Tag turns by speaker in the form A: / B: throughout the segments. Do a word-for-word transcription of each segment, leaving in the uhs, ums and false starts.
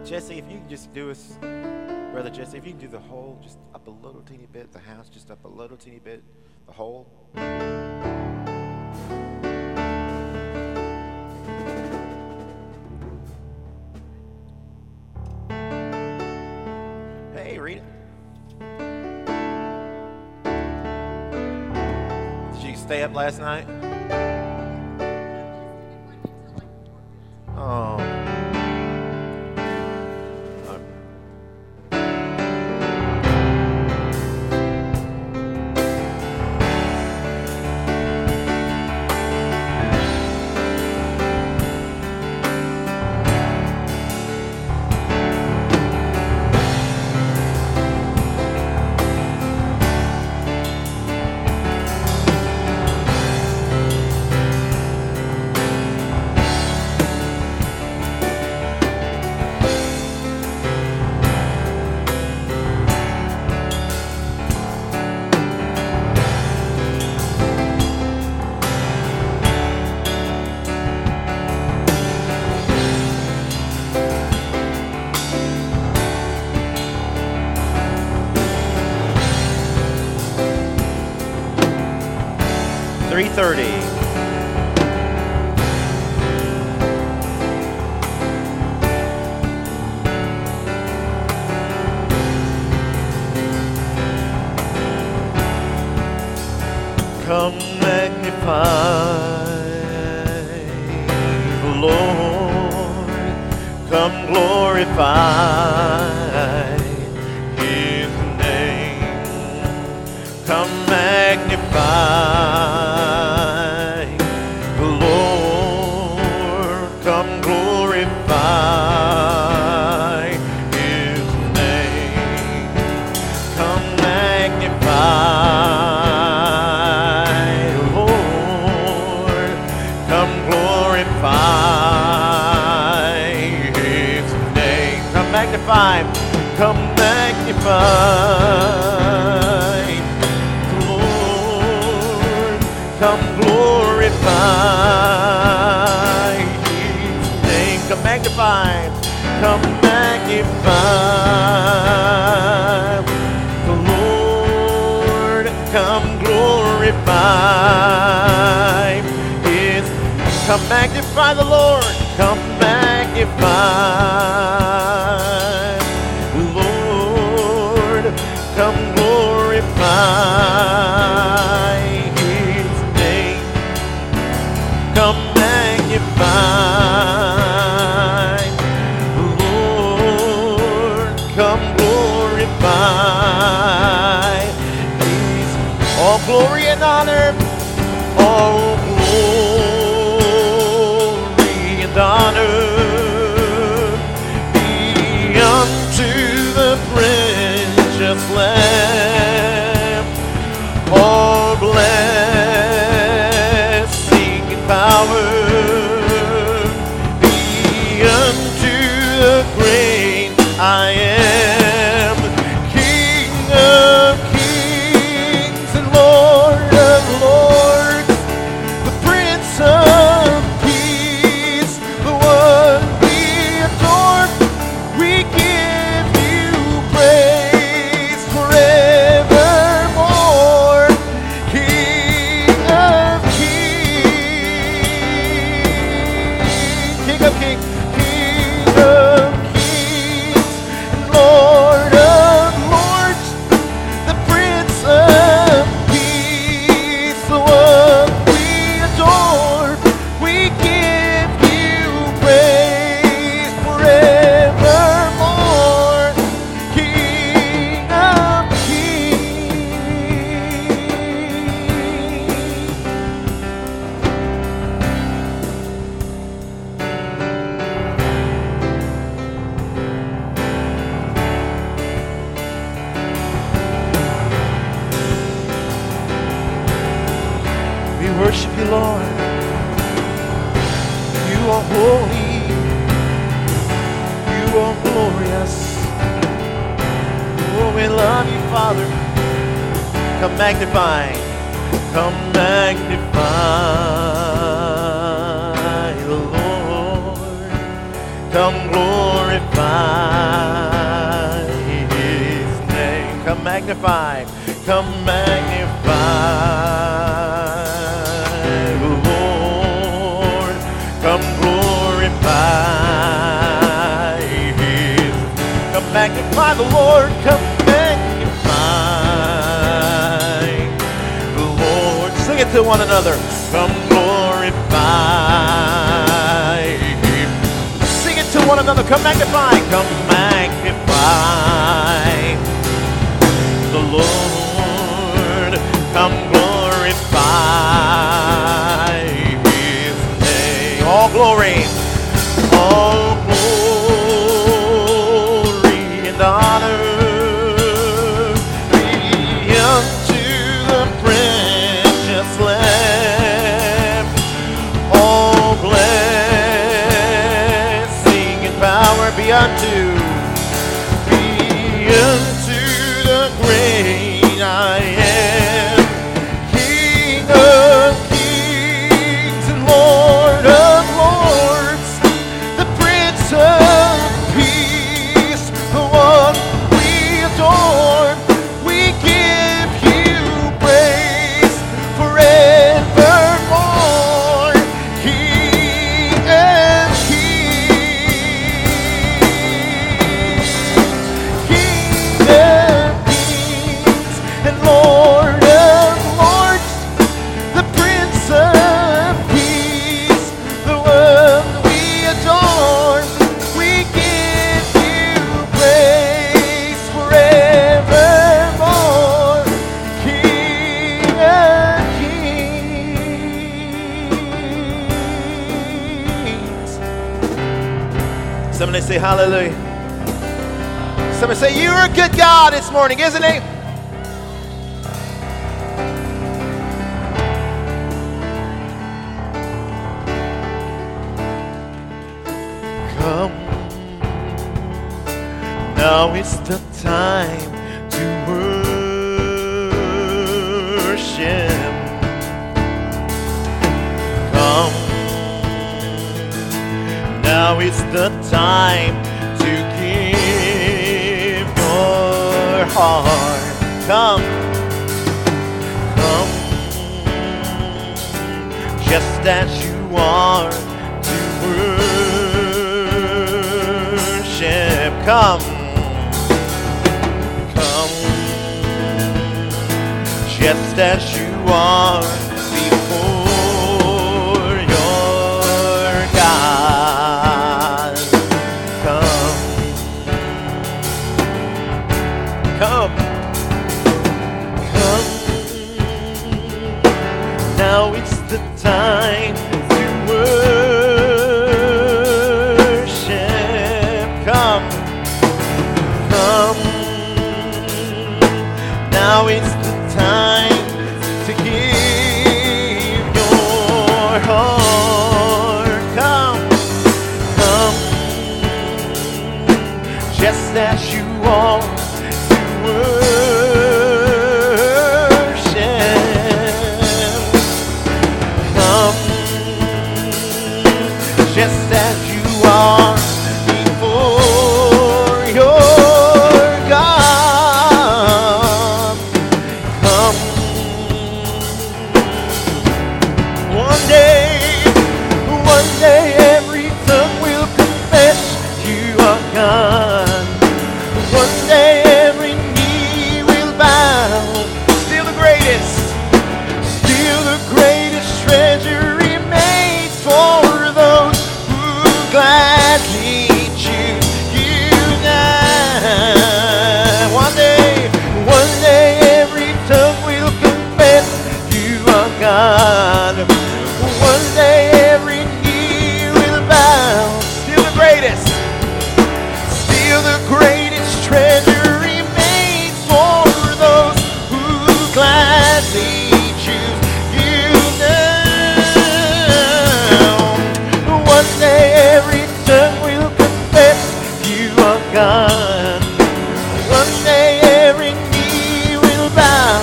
A: Jesse, if you can just do us, Brother Jesse, if you can do the whole, just up a little teeny bit, the house just up a little teeny bit, the whole. Hey, Rita. Did you stay up last night? Oh. three thirty. Come magnify the Lord, come glorify His name, come magnify the Lord, come glorify His name, come magnify the Lord, come glorify His name, come magnify, come magnify. Come glorify His name. Come magnify. Come magnify the Lord. Come glorify His. Come magnify the Lord. Come magnify the Lord. Come glorify. Come magnify the Lord, come glorify His. All glory and honor, all glory and honor be unto the precious Lamb. All blessing power be unto the great I am, King of kings and Lord of lords, the Prince of peace, the one we adore. We give you praise forevermore, King of King of kings, King of kings, and Lord of lords, the Prince of peace, the one we adore. We give you praise forevermore, King of worship you, Lord. You are holy. You are glorious. Oh, we love you, Father. Come magnify. Come magnify the Lord. Come glorify His name. Come magnify. Come magnify the Lord. Come glorify His. Come magnify the Lord. Come magnify the Lord. Sing it to one another. Come glorify Him. Sing it to one another. Come magnify. Come magnify the Lord. Come glorify His name. All glory, all glory and honor be unto the precious Lamb. All blessing and power be unto, be unto the great I am, King of kings and Lord of lords, the Prince of Peace, the one we adore. We give you praise forevermore, King and Kings, King of kings and Lord of lords, the Prince of Peace, the one we adore. We give you praise forevermore, King of kings. Somebody say hallelujah. Somebody say, you're a good God this morning, isn't He? Come, now it's the time to worship. Come, now it's the time to give your heart. Come, come, just as you are to worship. Come, come, just as you are before your God. Come, come, come. Now it's the time to worship. Come, come. Now it's the time to give your heart. Come, come, just as you are to worship. Come, just as you are before your God. Come, one day, one day every tongue will confess you are God. One day every knee will bow. Still the greatest, still the greatest treasure remains for those who gladly choose you now. One day, one day every tongue will confess you are God. One day every knee will bow. Still the greatest, still the greatest treasure remains for those who gladly choose you now. One day every tongue will confess you are God. One day every knee will bow.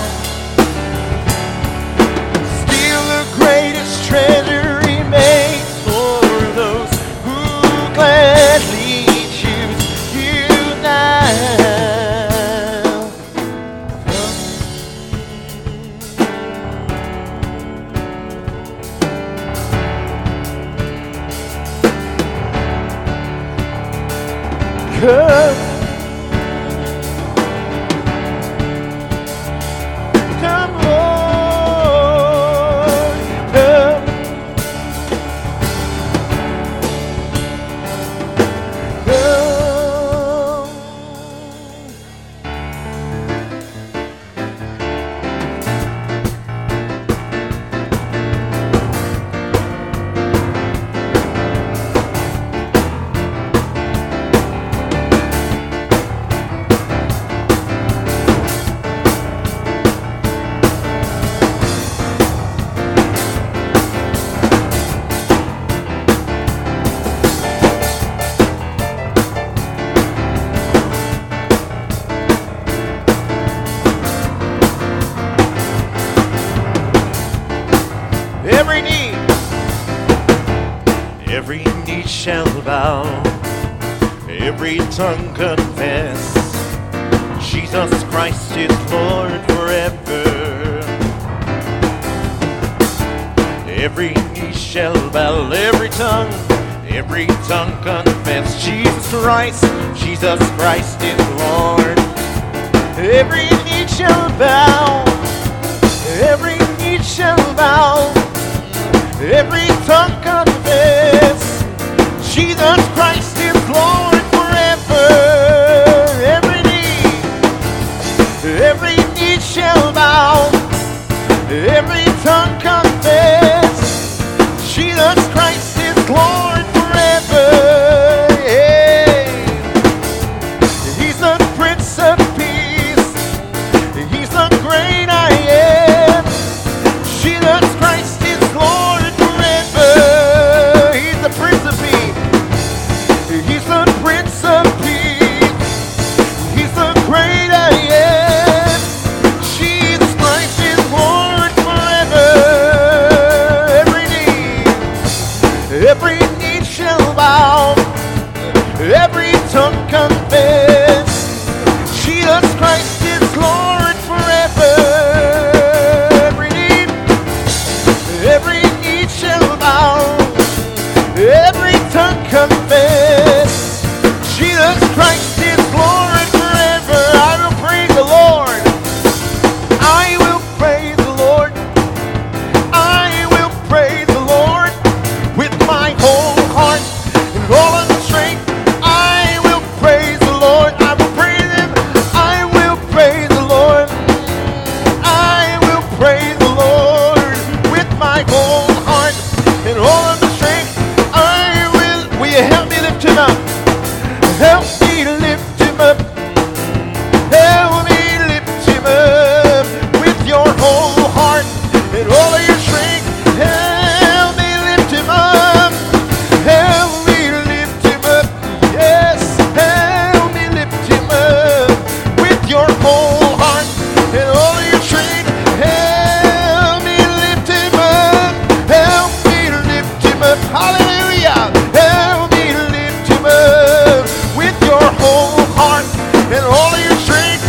A: Still the greatest treasure remains for those who gladly Come, come, Lord, come. Every knee, every knee shall bow, every tongue confess, Jesus Christ is Lord forever. Every knee shall bow, every tongue, every tongue confess, Jesus Christ, Jesus Christ is Lord. Every knee shall bow, every knee shall bow, every tongue confess, Jesus Christ is Lord forever. Every knee, every knee shall bow, every tongue confess, Jesus Christ is Lord forever. Hey. He's the Prince of Peace, He's the great I am, Jesus Christ is Lord forever. He's the Prince of Peace. He's the Prince of Peace. He's the great I am. Jesus Christ is Lord forever. Every knee, every knee shall bow, every tongue confess, Jesus Christ is Lord forever. Every knee, every knee shall bow, every tongue confess, Jesus Christ is Lord forever. I will praise the Lord. I will praise the Lord. I will praise the Lord with my whole heart and all of the strength. I will praise the Lord. I will praise Him. I will praise the Lord. I will praise the Lord with my whole heart and all of the strength. I will. Will you help me lift Him up? Help me lift Him up. Help me lift Him up with your whole heart and all of your strength. Help me lift Him up. Help me lift Him up. Yes, help me lift Him up with your whole heart and all of your strength. Help me lift Him up. Help me lift Him up. Hallelujah. Help me lift Him up with your whole heart and all of your strength.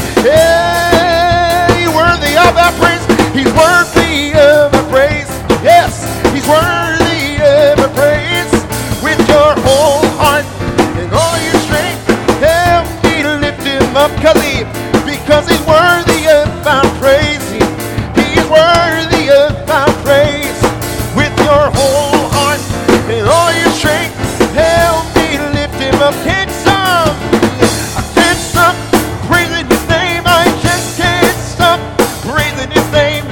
A: Yeah, He's worthy of our praise. He's worthy of our praise. Yes, He's worthy of our praise with your whole heart and all your strength. Help me to lift Him up, cause he, because He's worthy of our praise. He, He's worthy of our praise with your whole heart and all your strength. Help me to lift Him up. Can't stop, I can't stop praising His name. I just can't stop praising His name.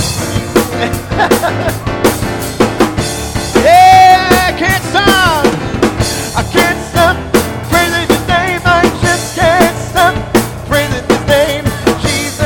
A: Yeah, I can't stop. I can't stop praising His name. I just can't stop praising His name. Jesus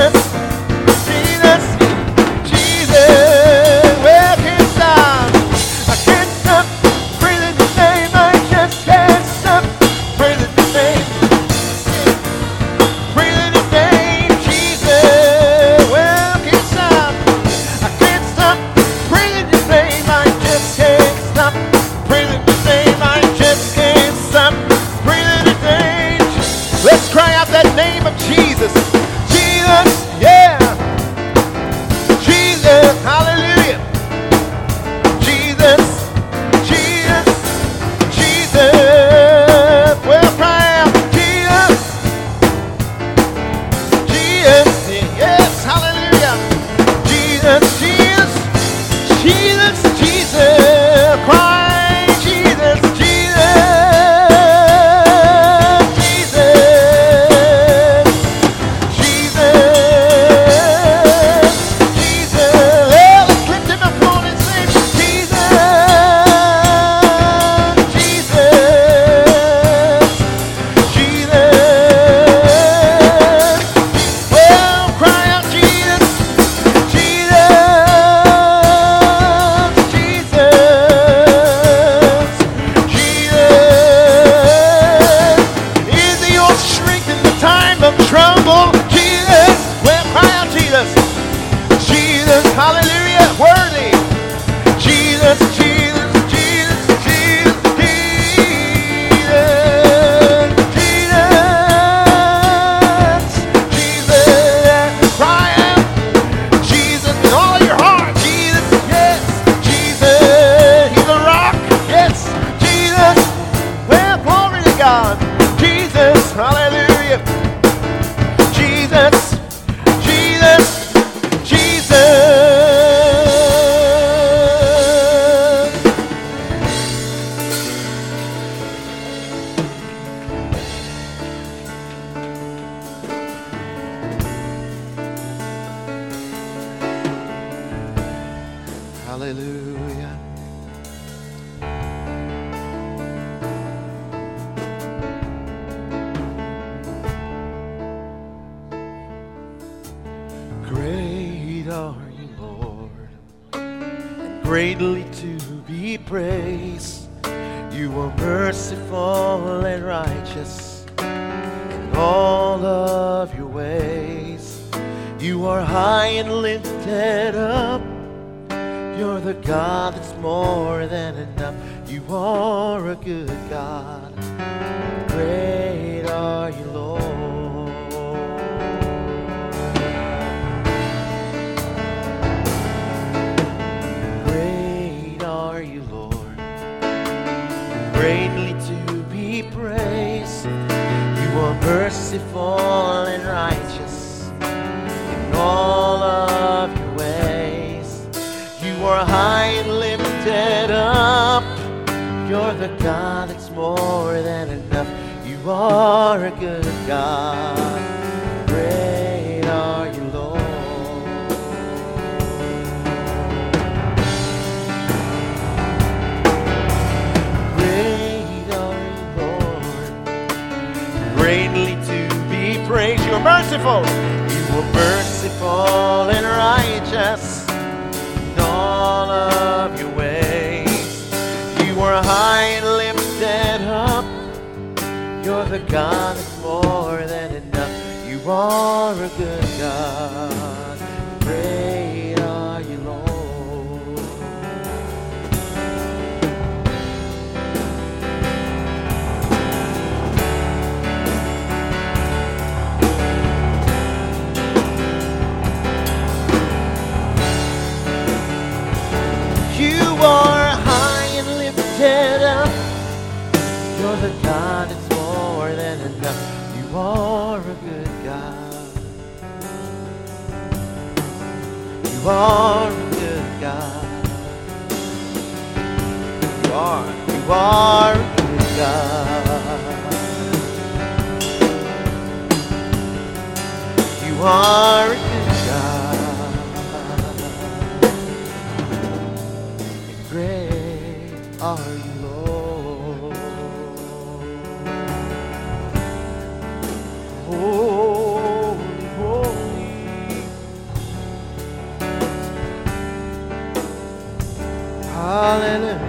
A: greatly to be praised. You are merciful and righteous in all of your ways. You are high and lifted up. You're the God that's more than enough. You are a good God. Great are you, Lord. Great are you, Lord. Greatly to be praised. You are merciful and righteous in all of your ways. You are high and lifted up. You're the God that's more than enough. You are a good God. Great are you, Lord. Great are you, Lord. Greatly to be praised. You are merciful. You are merciful and righteous in all of your ways. You are high and lifted up. You're the God that's more than enough. You are a good God. Great are you, Lord. You are high and lifted up. You're the God that's more than enough. You are a good God. You are a good God. You are, you are a good God. You are a good God. And great are you, Lord. Holy, holy. Hallelujah.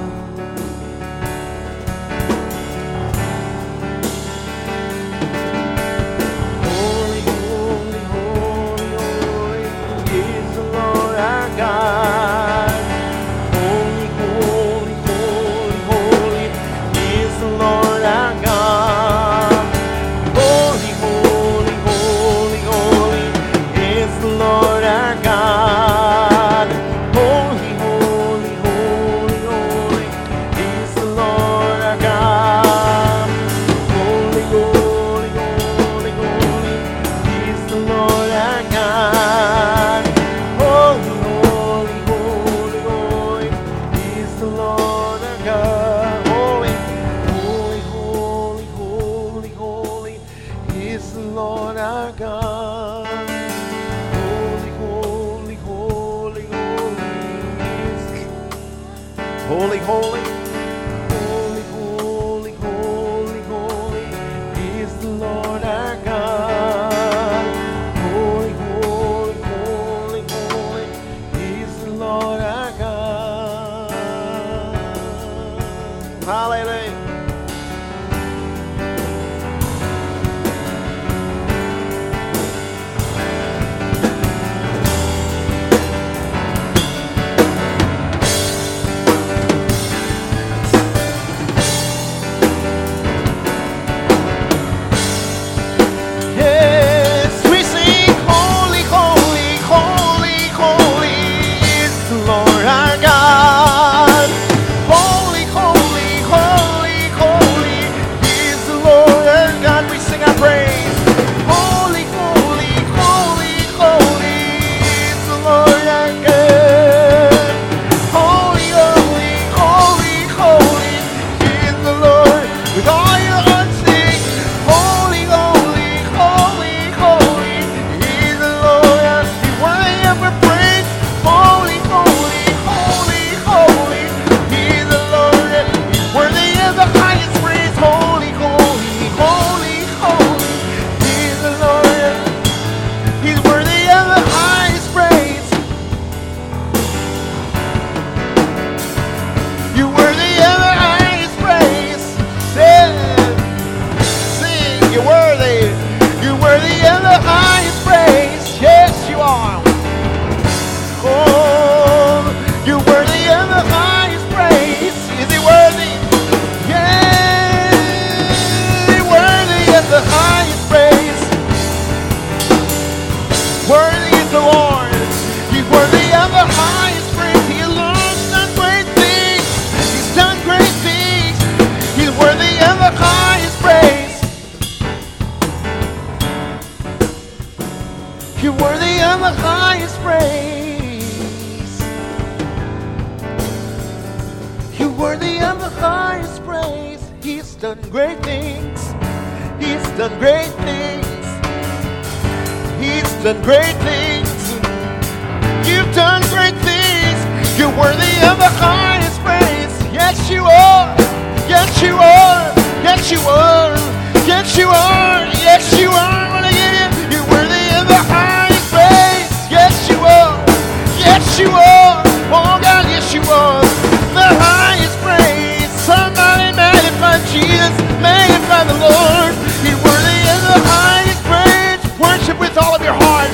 A: Holy, holy, holy, holy is the Lord our God. Holy, holy, holy, holy is the Lord our God. Holy, holy, holy, holy is the Lord our God. Holy, holy, holy, holy is the Lord our God. Holy, holy, holy, holy is the Lord our God. Holy, holy, holy, holy is the Lord our God. Holy, holy, holy, holy, holy is the Lord our God. Holy, holy, holy, holy is holy, holy, holy, holy, holy, holy is the Lord our God. Holy, holy, holy, holy is the Lord our God. Hallelujah. praise. You're worthy of the highest praise. He's done great things. He's done great things. He's done great things. You've done great things. You're worthy of the highest praise. Yes, you are. Yes, you are. Yes, you are. Yes, you are. Yes, you are. I wanna give you. You're worthy of the highest praise. Yes, you are. Yes, you are. Oh God, yes, you are. The highest praise. Somebody magnify Jesus. Magnify the Lord. You're worthy of the highest praise. Worship with all of your heart.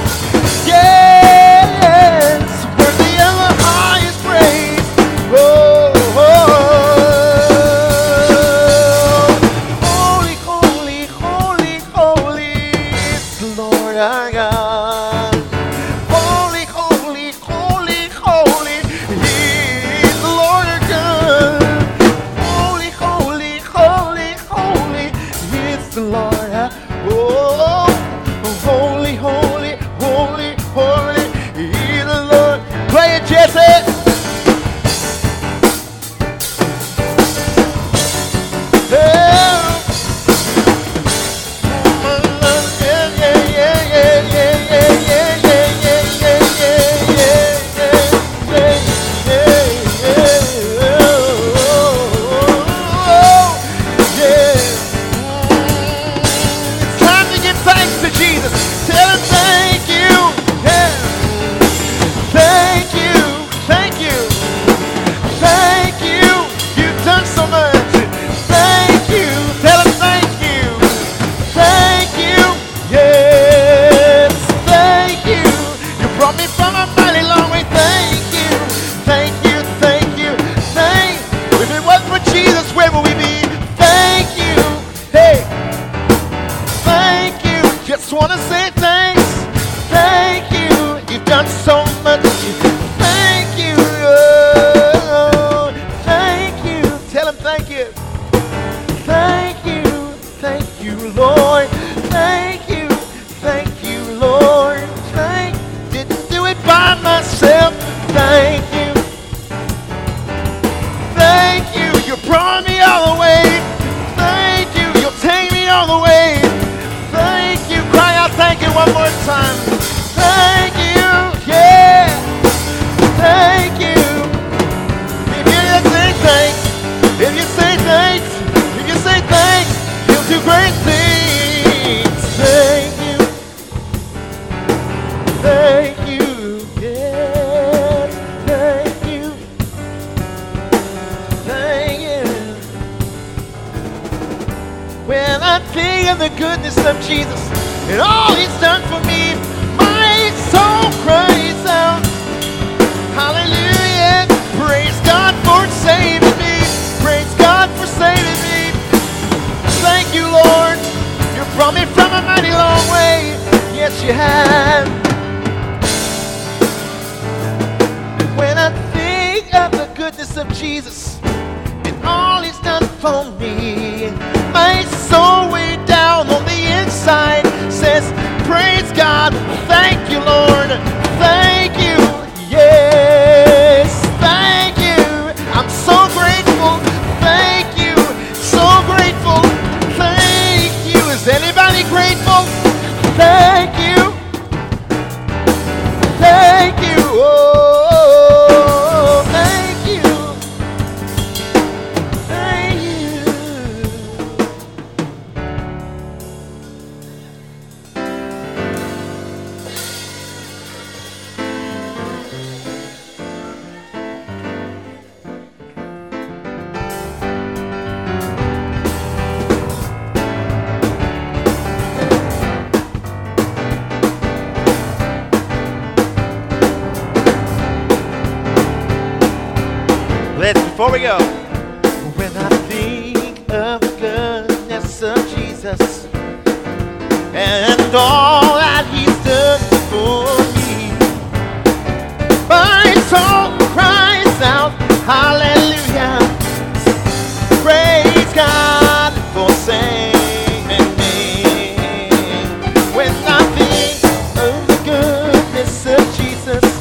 A: Yes, worthy of the highest praise. Oh, oh, holy, holy, holy, holy is the Lord our God. Holy, holy, holy, holy is the Lord our God. Holy, holy, holy, holy is the Lord our oh. Holy, holy, holy, holy is the Lord. Play it, Jesse. Before we go, when I think of the goodness of Jesus and all that He's done for me, my soul cries out, hallelujah, praise God for saving me. When I think of the goodness of Jesus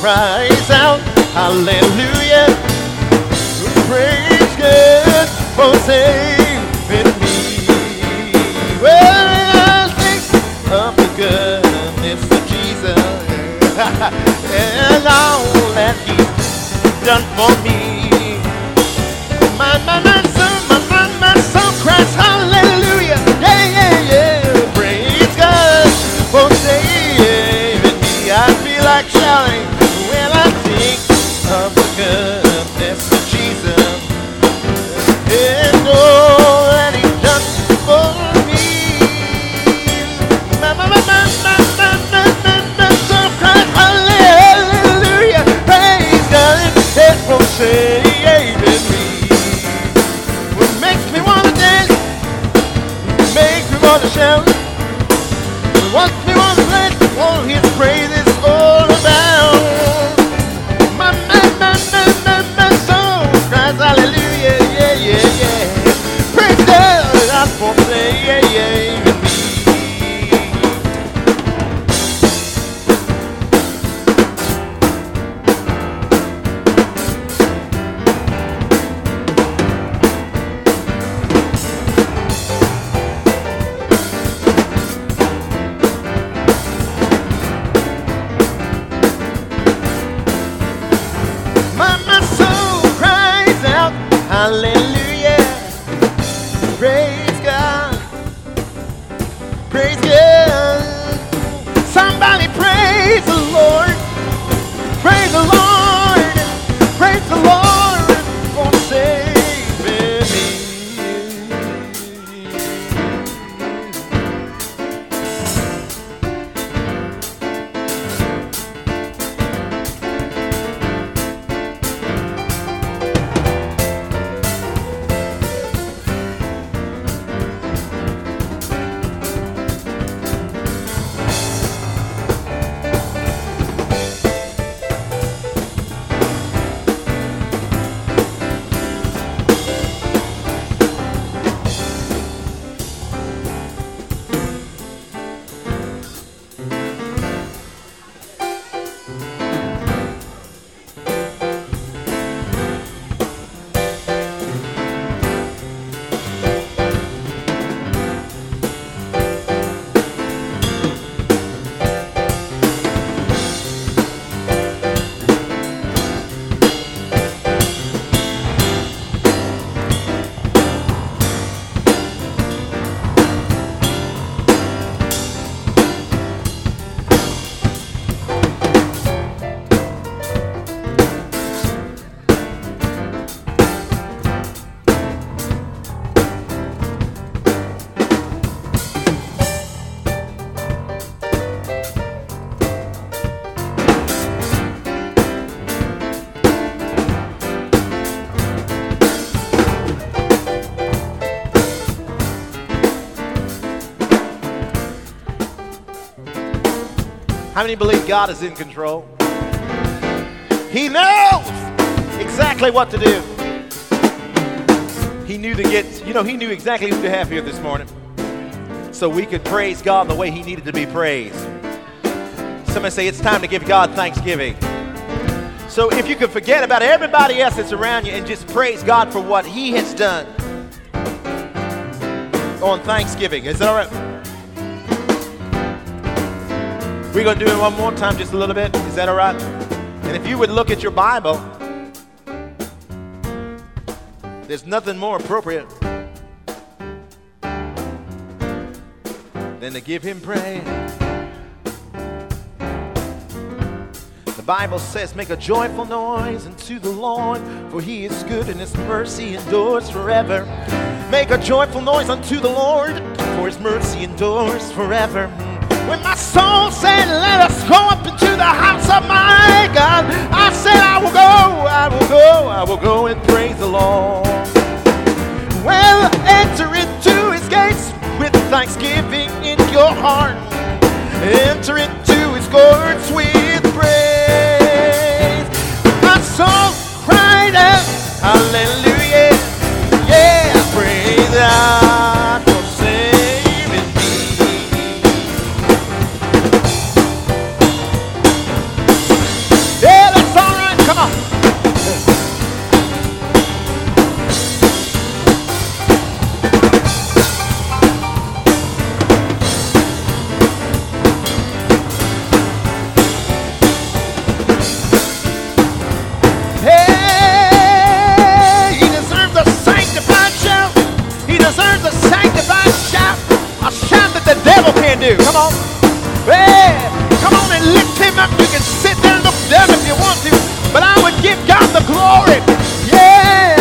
A: cries out, hallelujah. Praise God for saving me. Well, I think of the goodness of Jesus and all that He's done for me. My, my, my soul, my, my, my soul cries hallelujah. Yeah, yeah, yeah. Praise God for saving me. I feel like shouting when I think of the goodness of Jesus and all that He's done for me. My, my, my, my, my, my, my, my, my soul cries hallelujah. Praise God for saving me. What makes me wanna dance, makes me wanna shout, what me wanna play, all His praise is all about. My, my, my, my, my, my soul cries hallelujah, yeah, yeah, yeah. Praise God for saving me. Hallelujah. Praise God. Praise God. Somebody praise the Lord. Praise the Lord. Praise the Lord for saving me. How many believe God is in control? He knows exactly what to do. He knew to get, you know, He knew exactly who to have here this morning, so we could praise God the way He needed to be praised. Somebody say it's time to give God thanksgiving. So if you could forget about everybody else that's around you and just praise God for what He has done on Thanksgiving. Is that all right? We're going to do it one more time, just a little bit. Is that all right? And if you would look at your Bible, there's nothing more appropriate than to give Him praise. The Bible says, make a joyful noise unto the Lord, for He is good and His mercy endures forever. Make a joyful noise unto the Lord, for His mercy endures forever. When my soul said, let us go up into the house of my God, I said, I will go, I will go, I will go and praise the Lord. Well, enter into His gates with thanksgiving in your heart. Enter into His courts with praise. My soul cried out, hallelujah, yeah, praise God for saving me. Yeah. up. You can sit there and look down if you want to, but I would give God the glory. Yeah.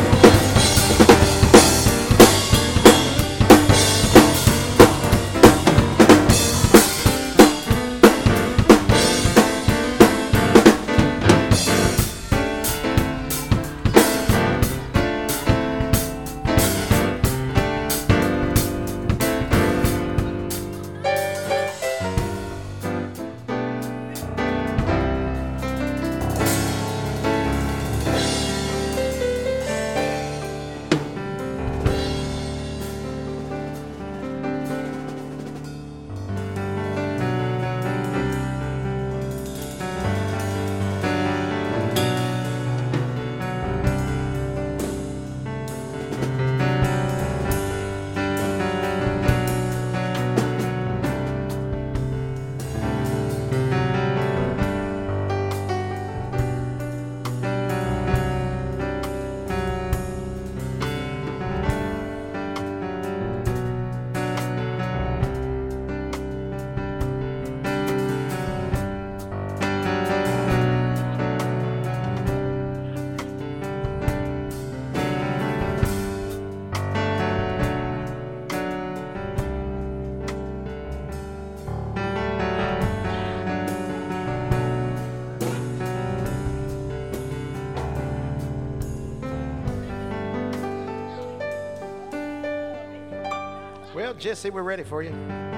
A: Well, Jesse, we're ready for you.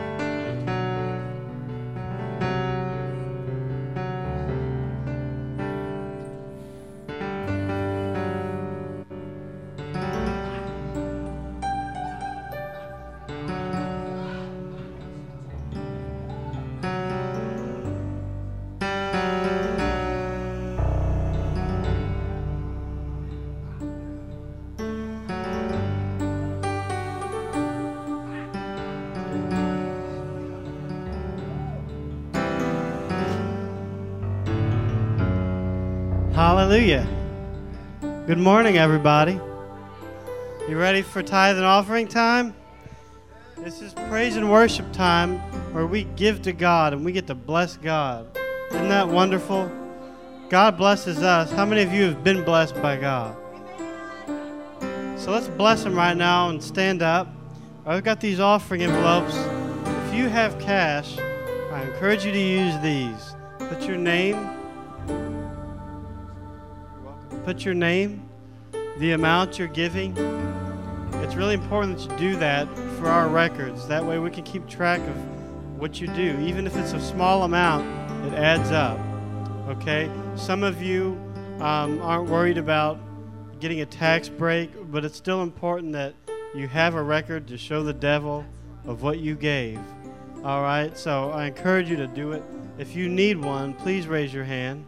B: Hallelujah. Good morning, everybody. You ready for tithe and offering time? This is praise and worship time where we give to God and we get to bless God. Isn't that wonderful? God blesses us. How many of you have been blessed by God? So let's bless Him right now and stand up. I've got these offering envelopes. If you have cash, I encourage you to use these. Put your name. Put your name, the amount you're giving. It's really important that you do that for our records. That way we can keep track of what you do. Even if it's a small amount, it adds up. Okay? Some of you um, aren't worried about getting a tax break, but it's still important that you have a record to show the devil of what you gave. All right? So I encourage you to do it. If you need one, please raise your hand.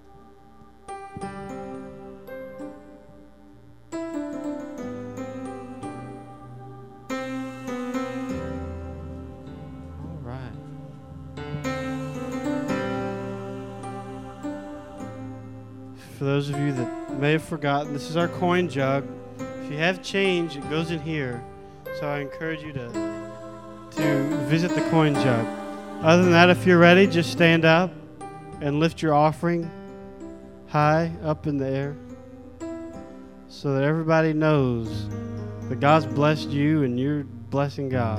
B: For those of you that may have forgotten, this is our coin jug. If you have change, it goes in here. So I encourage you to, to visit the coin jug. Other than that, if you're ready, just stand up and lift your offering high up in the air so that everybody knows that God's blessed you and you're blessing God.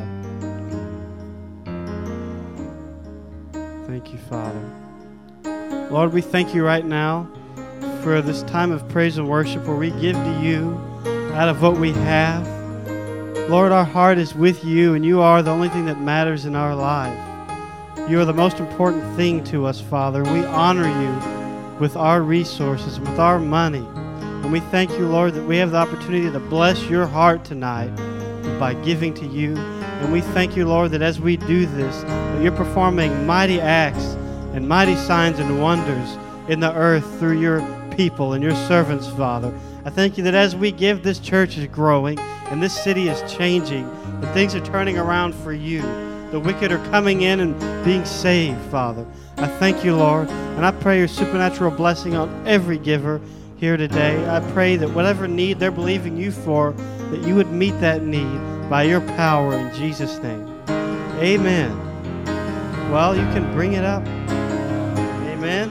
B: Thank you, Father. Lord, we thank you right now for this time of praise and worship where we give to you out of what we have. Lord, our heart is with you, and you are the only thing that matters in our life. You are the most important thing to us, Father. We honor you with our resources, with our money. And we thank you, Lord, that we have the opportunity to bless your heart tonight by giving to you. And we thank you, Lord, that as we do this, that you're performing mighty acts and mighty signs and wonders in the earth through your people and your servants, Father. I thank you that as we give, this church is growing and this city is changing and things are turning around for you. The wicked are coming in and being saved, Father. I thank you, Lord, and I pray your supernatural blessing on every giver here today. I pray that whatever need they're believing you for, that you would meet that need by your power in Jesus' name. Amen. Well, you can bring it up. Amen.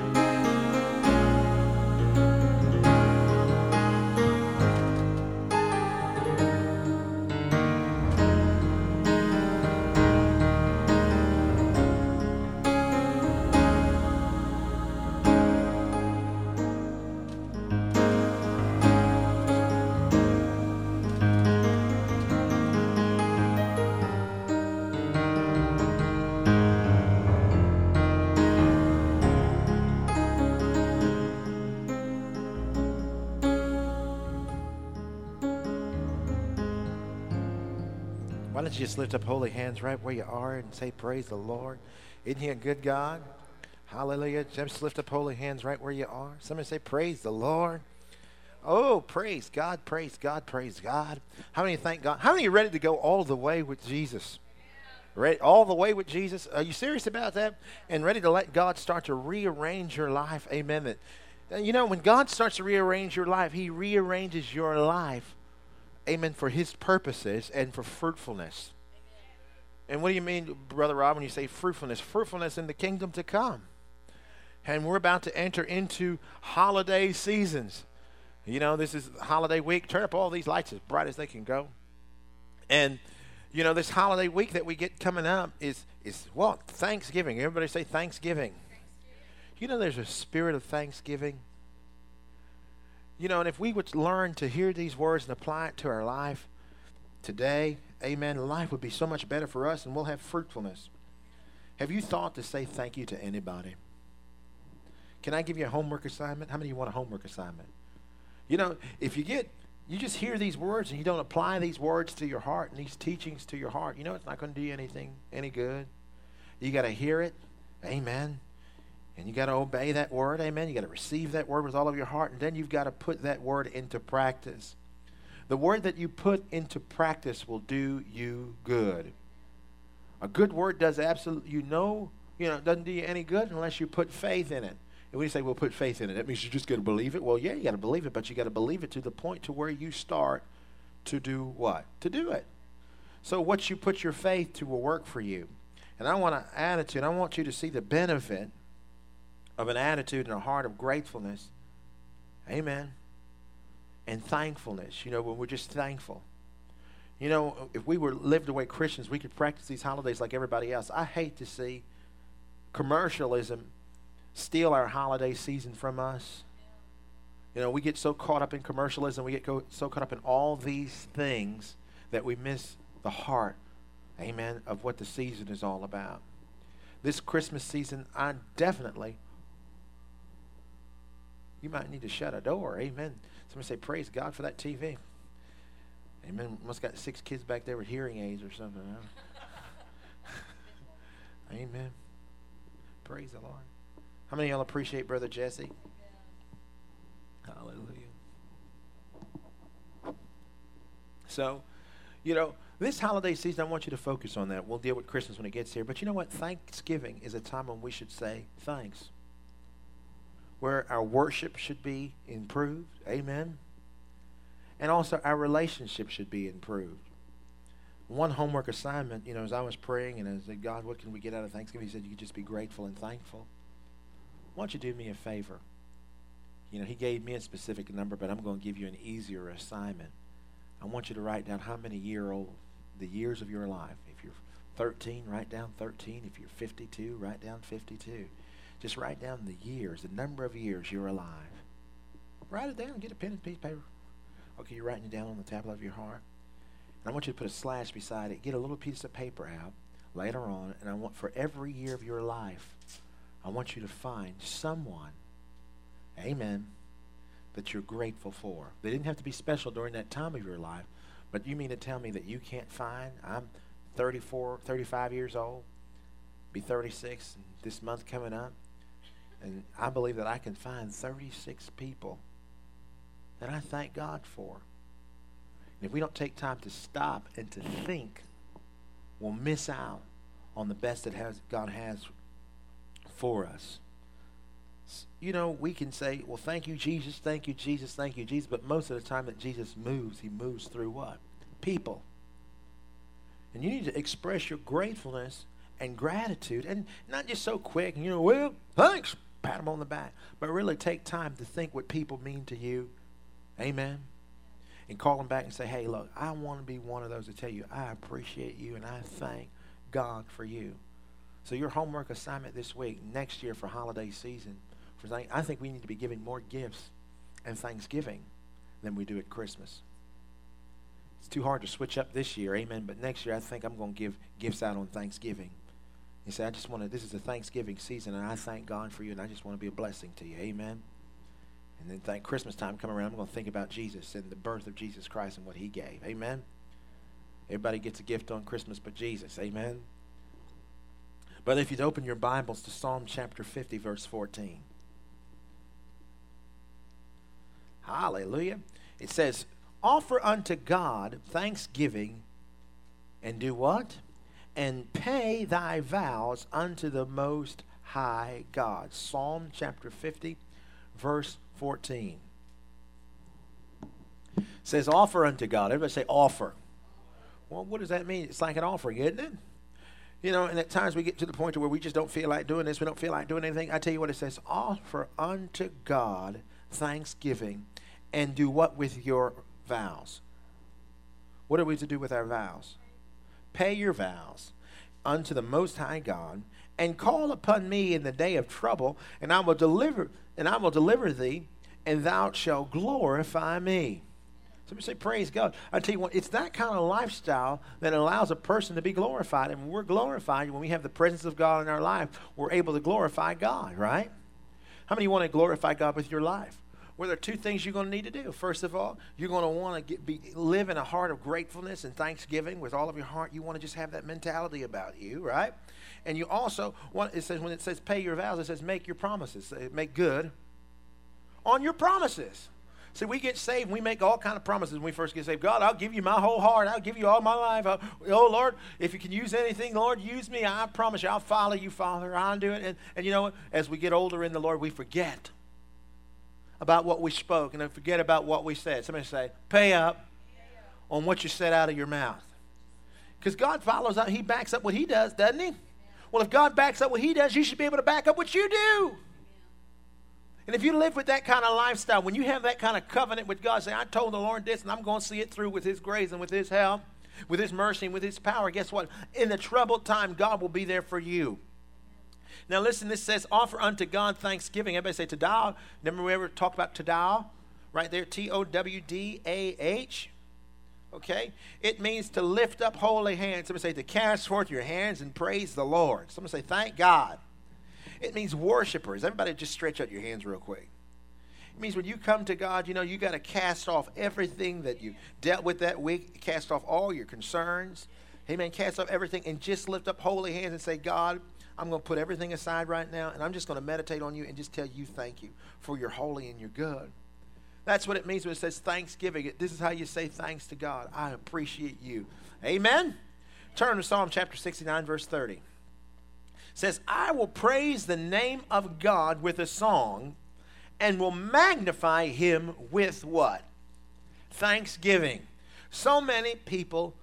A: Why don't you just lift up holy hands right where you are and say, praise the Lord. Isn't he a good God? Hallelujah. Just lift up holy hands right where you are. Somebody say, praise the Lord. Oh, praise God, praise God, praise God. How many thank God? How many are ready to go all the way with Jesus? Ready, all the way with Jesus? Are you serious about that? And ready to let God start to rearrange your life? Amen. That, you know, when God starts to rearrange your life, he rearranges your life, amen, for his purposes and for fruitfulness. And what do you mean, Brother Rob, when you say fruitfulness? Fruitfulness in the kingdom to come. And we're about to enter into holiday seasons. You know, this is holiday week. Turn up all these lights as bright as they can go. And, you know, this holiday week that we get coming up is, is what? Thanksgiving. Everybody say Thanksgiving. Thanksgiving. You know, there's a spirit of thanksgiving. You know, and if we would learn to hear these words and apply it to our life today, amen, life would be so much better for us and we'll have fruitfulness. Have you thought to say thank you to anybody? Can I give you a homework assignment? How many of you want a homework assignment? You know, if you get, you just hear these words and you don't apply these words to your heart and these teachings to your heart, you know it's not going to do you anything, any good. You got to hear it, amen. And you got to obey that word, amen. You got to receive that word with all of your heart, and then you've got to put that word into practice. The word that you put into practice will do you good. A good word does absolutely, you know, you know, it doesn't do you any good unless you put faith in it. And when you say, well, put faith in it, that means you just got to believe it. Well, yeah, you got to believe it, but you got to believe it to the point to where you start to do what? To do it. So what you put your faith to will work for you. And I want an attitude. I want you to see the benefit of an attitude and a heart of gratefulness, amen, and thankfulness. You know, when we're just thankful. You know, if we were lived the way Christians, we could practice these holidays like everybody else. I hate to see commercialism steal our holiday season from us. You know, we get so caught up in commercialism, we get co- so caught up in all these things that we miss the heart, amen, of what the season is all about. This Christmas season, I definitely, you might need to shut a door, amen. Somebody say, praise God for that T V. Amen. Must got six kids back there with hearing aids or something. Huh? Amen. Praise the Lord. How many of y'all appreciate Brother Jesse? Hallelujah. So, you know, this holiday season, I want you to focus on that. We'll deal with Christmas when it gets here. But you know what? Thanksgiving is a time when we should say thanks. Where our worship should be improved. Amen. And also our relationship should be improved. One homework assignment, you know, as I was praying and I said, God, what can we get out of Thanksgiving? He said, you could just be grateful and thankful. Why don't you do me a favor? You know, he gave me a specific number, but I'm going to give you an easier assignment. I want you to write down how many year old, the years of your life. If you're thirteen, write down thirteen. If you're fifty-two, write down fifty-two. Just write down the years, the number of years you're alive. Write it down. Get a pen and piece of paper. Okay, you're writing it down on the tablet of your heart. And I want you to put a slash beside it. Get a little piece of paper out later on, and I want for every year of your life, I want you to find someone, amen, that you're grateful for. They didn't have to be special during that time of your life, but you mean to tell me that you can't find, I'm thirty-four, thirty-five years old, be thirty-six this month coming up, and I believe that I can find thirty-six people that I thank God for. And if we don't take time to stop and to think, we'll miss out on the best that has God has for us. You know, we can say, well, thank you, Jesus, thank you, Jesus, thank you, Jesus. But most of the time that Jesus moves, he moves through what? People. And you need to express your gratefulness and gratitude. And not just so quick, you know, well, thanks. pat them on the back. But really take time to think what people mean to you. Amen. And call them back and say, hey, look, I want to be one of those to tell you I appreciate you and I thank God for you. So your homework assignment this week, next year for holiday season, for th- I think we need to be giving more gifts and Thanksgiving than we do at Christmas. It's too hard to switch up this year, amen, but next year I think I'm going to give gifts out on Thanksgiving. You say, I just want to, this is a Thanksgiving season, and I thank God for you, and I just want to be a blessing to you, amen. And then thank Christmas time come around, I'm going to think about Jesus and the birth of Jesus Christ and what he gave, amen. Everybody gets a gift on Christmas but Jesus, amen. But if you'd open your Bibles to Psalm chapter fifty, verse fourteen. Hallelujah. It says, offer unto God thanksgiving and do what? And pay thy vows unto the Most High God. Psalm chapter fifty, verse fourteen. It says, offer unto God. Everybody say, offer. Well, what does that mean? It's like an offering, isn't it? You know, and at times we get to the point where we just don't feel like doing this. We don't feel like doing anything. I tell you what it says, offer unto God thanksgiving and do what with your vows? What are we to do with our vows? Pay your vows unto the Most High God, and call upon me in the day of trouble, and I will deliver, and I will deliver thee, and thou shalt glorify me. Somebody say, praise God. I tell you what, it's that kind of lifestyle that allows a person to be glorified. And when we're glorified, when we have the presence of God in our life, we're able to glorify God, right? How many want to glorify God with your life? Well, there are two things you're going to need to do. First of all, you're going to want to get, be, live in a heart of gratefulness and thanksgiving with all of your heart. You want to just have that mentality about you, right? And you also want, it says, when it says pay your vows, it says make your promises. Make good on your promises. See, we get saved and we make all kind of promises when we first get saved. God, I'll give you my whole heart. I'll give you all my life. I'll, oh, Lord, if you can use anything, Lord, use me. I promise you, I'll follow you, Father. I'll do it. And, and you know what? As we get older in the Lord, we forget about what we spoke and then forget about what we said. Somebody say, pay up on what you said out of your mouth. Because God follows up. He backs up what he does, doesn't he? Well, if God backs up what he does, you should be able to back up what you do. And if you live with that kind of lifestyle, when you have that kind of covenant with God, say, I told the Lord this, and I'm going to see it through with his grace and with his help, with his mercy and with his power, guess what? In the troubled time, God will be there for you. Now listen, this says, offer unto God thanksgiving. Everybody say Todah. Remember we ever talked about Todah? Right there, T O W D A H. Okay? It means to lift up holy hands. Somebody say to cast forth your hands and praise the Lord. Somebody say thank God. It means worshipers. Everybody just stretch out your hands real quick. It means when you come to God, you know, you got to cast off everything that you dealt with that week. Cast off all your concerns. Amen. Cast off everything and just lift up holy hands and say, God, I'm going to put everything aside right now, and I'm just going to meditate on you and just tell you thank you for your holy and your good. That's what it means when it says thanksgiving. This is how you say thanks to God. I appreciate you. Amen? Turn to Psalm chapter sixty-nine, verse thirty. It says, I will praise the name of God with a song and will magnify him with what? Thanksgiving. So many people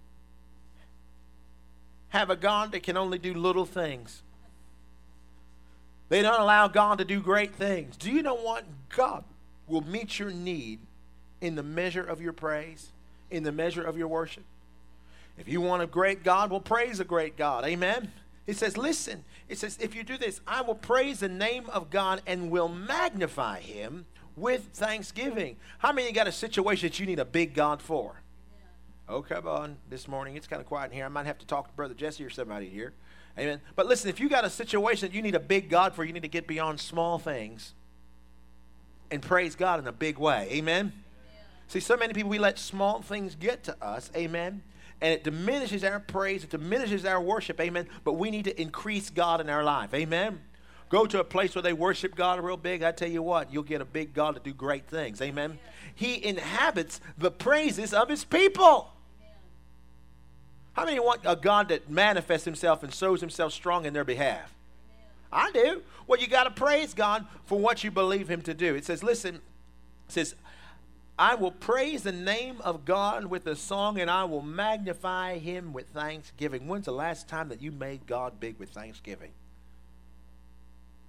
A: have a God that can only do little things. They don't allow God to do great things. Do you know what? God will meet your need in the measure of your praise, in the measure of your worship. If you want a great God, well, praise a great God. Amen? It says, listen, it says, if you do this, I will praise the name of God and will magnify him with thanksgiving. How many of you got a situation that you need a big God for? Oh, come on, this morning. It's kind of quiet in here. I might have to talk to Brother Jesse or somebody here. Amen. But listen, if you got a situation that you need a big God for, you need to get beyond small things and praise God in a big way. Amen. Yeah. See, so many people, we let small things get to us. Amen. And it diminishes our praise. It diminishes our worship. Amen. But we need to increase God in our life. Amen. Go to a place where they worship God real big. I tell you what, you'll get a big God to do great things. Amen. Yeah. He inhabits the praises of his people. How many want a God that manifests himself and shows himself strong in their behalf? Amen. I do. Well, you got to praise God for what you believe him to do. It says, listen, it says, I will praise the name of God with a song, and I will magnify him with thanksgiving. When's the last time that you made God big with thanksgiving?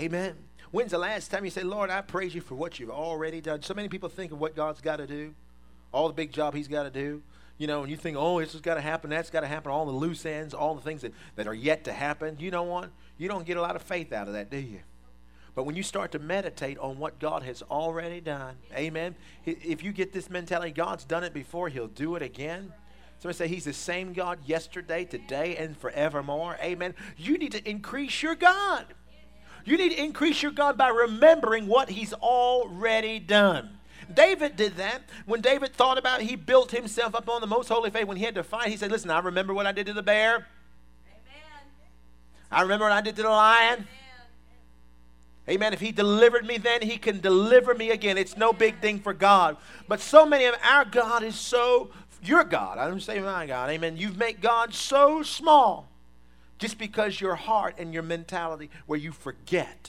A: Amen. When's the last time you say, Lord, I praise you for what you've already done? So many people think of what God's got to do, all the big job he's got to do. You know, and you think, oh, this has got to happen, that's got to happen, all the loose ends, all the things that, that are yet to happen. You know what? You don't get a lot of faith out of that, do you? But when you start to meditate on what God has already done, amen, if you get this mentality, God's done it before, he'll do it again. Somebody say, he's the same God yesterday, today, and forevermore. Amen. You need to increase your God. You need to increase your God by remembering what he's already done. David did that. When David thought about it, he built himself up on the most holy faith. When he had to fight, he said, listen, I remember what I did to the bear. Amen. I remember what I did to the lion. Amen. Amen. If he delivered me then, he can deliver me again. It's no big thing for God. But so many of our God is so, your God, I don't say my God, amen. You've made God so small just because your heart and your mentality where you forget.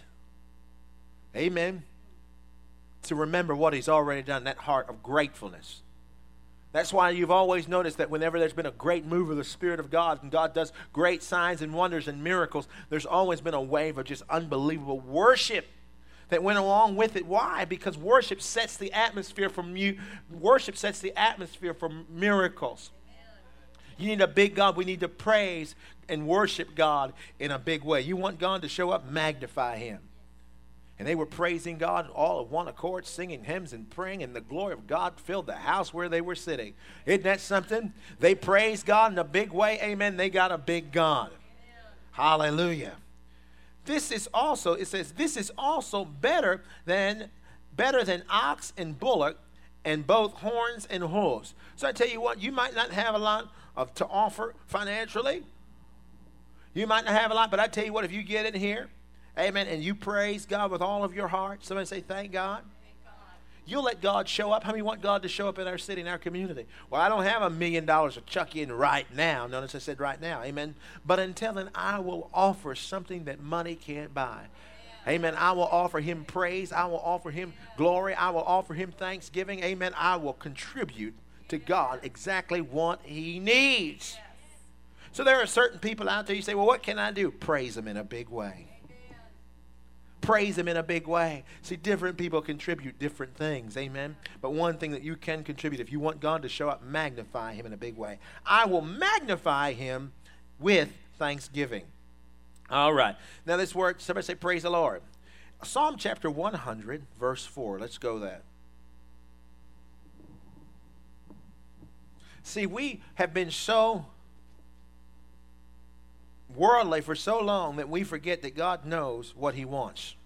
A: Amen. To remember what he's already done, that heart of gratefulness. That's why you've always noticed that whenever there's been a great move of the Spirit of God and God does great signs and wonders and miracles, there's always been a wave of just unbelievable worship that went along with it. Why? Because worship sets the atmosphere for mu- worship sets the atmosphere for miracles. You need a big God. We need to praise and worship God in a big way. You want God to show up, magnify him. And they were praising God all of one accord, singing hymns and praying, and the glory of God filled the house where they were sitting. Isn't that something? They praised God in a big way. Amen. They got a big God. Amen. Hallelujah. This is also, it says, this is also better than, better than ox and bullock, and both horns and hooves. So I tell you what, you might not have a lot of to offer financially. You might not have a lot, but I tell you what, if you get in here, amen, and you praise God with all of your heart. Somebody say, thank God. Thank God. You'll let God show up. How many want God to show up in our city, in our community? Well, I don't have a million dollars to chuck in right now. Notice I said right now. Amen. But until then, I will offer something that money can't buy. Amen. I will offer him praise. I will offer him glory. I will offer him thanksgiving. Amen. I will contribute to God exactly what he needs. So there are certain people out there, you say, well, what can I do? Praise him in a big way. Praise him in a big way. See, different people contribute different things. Amen. But one thing that you can contribute, if you want God to show up, magnify him in a big way. I will magnify him with thanksgiving. All right. Now this word, somebody say, praise the Lord. Psalm chapter one hundred, verse four. Let's go there. See, we have been so worldly for so long that we forget that God knows what he wants.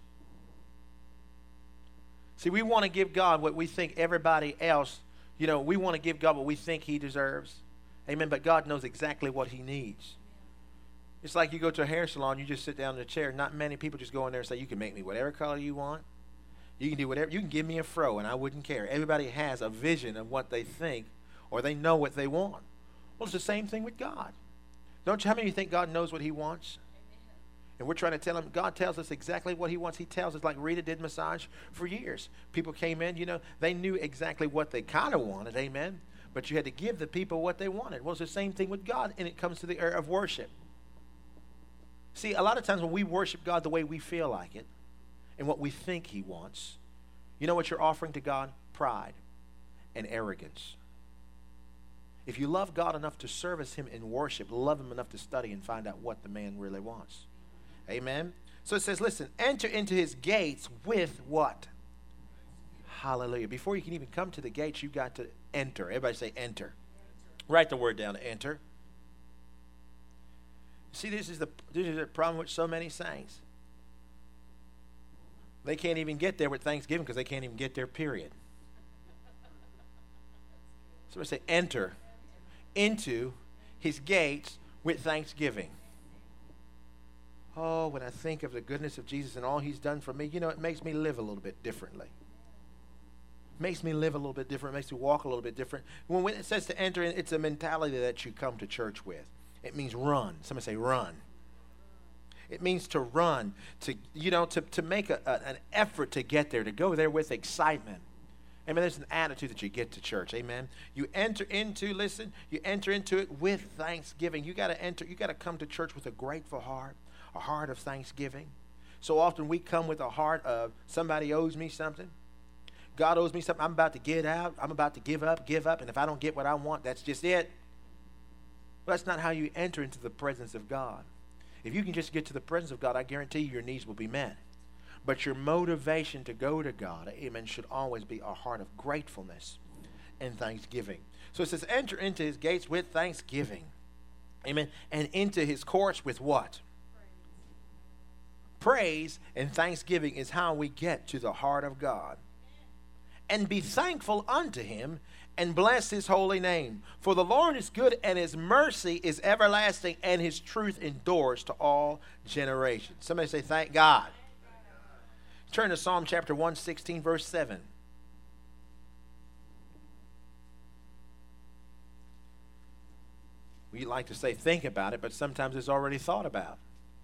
A: See, we want to give God what we think everybody else, you know, we want to give God what we think he deserves. Amen. But God knows exactly what he needs. It's like you go to a hair salon, you just sit down in a chair. Not many people just go in there and say, you can make me whatever color you want. You can do whatever. You can give me a fro and I wouldn't care. Everybody has a vision of what they think or they know what they want. Well, it's the same thing with God. Don't you, how many of you think God knows what he wants? Amen. And we're trying to tell him, God tells us exactly what he wants. He tells us, like Rita did massage for years. People came in, you know, they knew exactly what they kind of wanted, amen. But you had to give the people what they wanted. Well, it's the same thing with God, and it comes to the area of worship. See, a lot of times when we worship God the way we feel like it, and what we think he wants, you know what you're offering to God? Pride and arrogance. If you love God enough to service him in worship, love him enough to study and find out what the man really wants. Amen. So it says, listen, enter into his gates with what? Hallelujah. Before you can even come to the gates, you've got to enter. Everybody say enter. Enter. Write the word down, enter. See, this is the this is the problem with so many saints. They can't even get there with Thanksgiving because they can't even get there, period. So I say enter into his gates with thanksgiving. Oh, when I think of the goodness of Jesus and all he's done for me, you know, it makes me live a little bit differently. It makes me live a little bit different. It makes me walk a little bit different. When it says to enter in, it's a mentality that you come to church with. It means run. Somebody say run. It means to run, to, you know, to, to make a, a, an effort to get there, to go there with excitement. Amen. There's an attitude that you get to church. Amen. You enter into, listen, you enter into it with thanksgiving. You got to enter, you got to come to church with a grateful heart, a heart of thanksgiving. So often we come with a heart of somebody owes me something. God owes me something. I'm about to get out. I'm about to give up, give up. And if I don't get what I want, that's just it. But that's not how you enter into the presence of God. If you can just get to the presence of God, I guarantee you your needs will be met. But your motivation to go to God, amen, should always be a heart of gratefulness and thanksgiving. So it says, enter into his gates with thanksgiving. Amen. And into his courts with what? Praise. Praise and thanksgiving is how we get to the heart of God. And be thankful unto him and bless his holy name. For the Lord is good, and his mercy is everlasting, and his truth endures to all generations. Somebody say, thank God. Turn to Psalm chapter one sixteen, verse seven. We like to say think about it, but sometimes it's already thought about.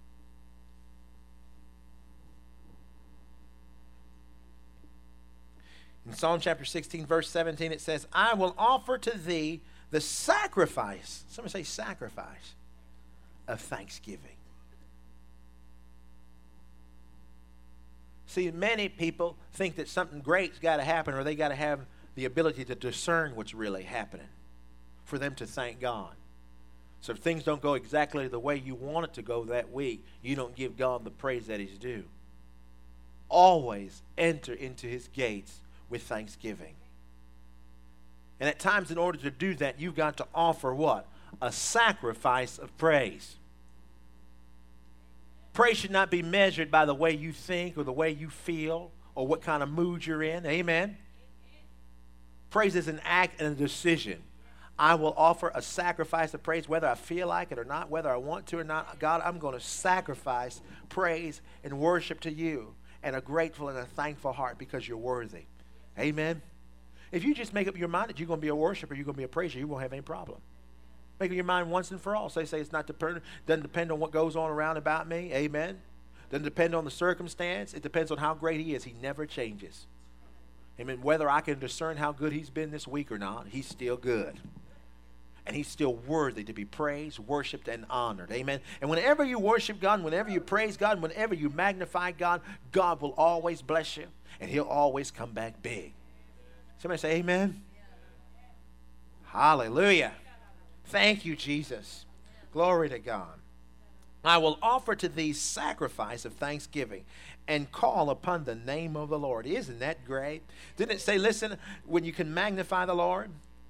A: In Psalm chapter sixteen, verse seventeen, it says, I will offer to thee the sacrifice. Somebody say sacrifice of thanksgiving. See, many people think that something great's got to happen, or they got to have the ability to discern what's really happening for them to thank God. So if things don't go exactly the way you want it to go that week, you don't give God the praise that he's due. Always enter into his gates with thanksgiving. And at times, in order to do that, you've got to offer what? A sacrifice of praise. Praise should not be measured by the way you think or the way you feel or what kind of mood you're in. Amen? Praise is an act and a decision. I will offer a sacrifice of praise whether I feel like it or not, whether I want to or not. God, I'm going to sacrifice praise and worship to you and a grateful and a thankful heart because you're worthy. Amen? If you just make up your mind that you're going to be a worshiper, you're going to be a praiser, you won't have any problem. Make up your mind once and for all. So they say it's not depend, doesn't depend on what goes on around about me. Amen? Doesn't depend on the circumstance. It depends on how great he is. He never changes. Amen? Whether I can discern how good he's been this week or not, he's still good. And he's still worthy to be praised, worshiped, and honored. Amen? And whenever you worship God, whenever you praise God, whenever you magnify God, God will always bless you. And he'll always come back big. Somebody say amen. Hallelujah. Thank you, Jesus. Glory to God. I will offer to thee sacrifice of thanksgiving and call upon the name of the Lord. Isn't that great? Didn't it say, listen, when you can magnify the Lord?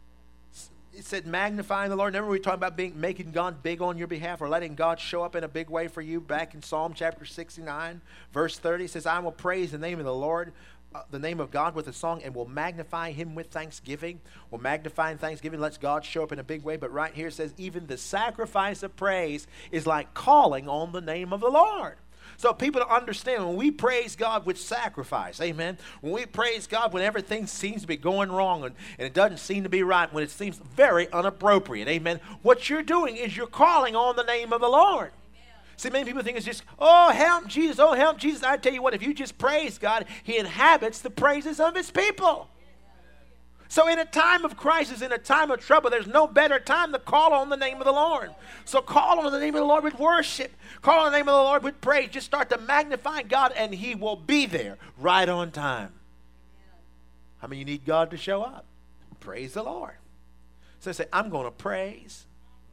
A: It said magnifying the Lord. Remember we talked about being, making God big on your behalf or letting God show up in a big way for you back in Psalm chapter sixty-nine, verse thirty. It says, I will praise the name of the Lord, uh, the name of God with a song, and will magnify him with thanksgiving. Well, magnifying thanksgiving lets God show up in a big way. But right here it says, even the sacrifice of praise is like calling on the name of the Lord. So people to understand, when we praise God with sacrifice, amen, when we praise God when everything seems to be going wrong and, and it doesn't seem to be right, when it seems very inappropriate, amen, what you're doing is you're calling on the name of the Lord. Amen. See, many people think it's just, oh, help Jesus, oh, help Jesus. I tell you what, if you just praise God, he inhabits the praises of his people. So in a time of crisis, in a time of trouble, there's no better time to call on the name of the Lord. So call on the name of the Lord with worship. Call on the name of the Lord with praise. Just start to magnify God, and he will be there right on time. How many of you need God to show up? Praise the Lord. So say, I'm going to praise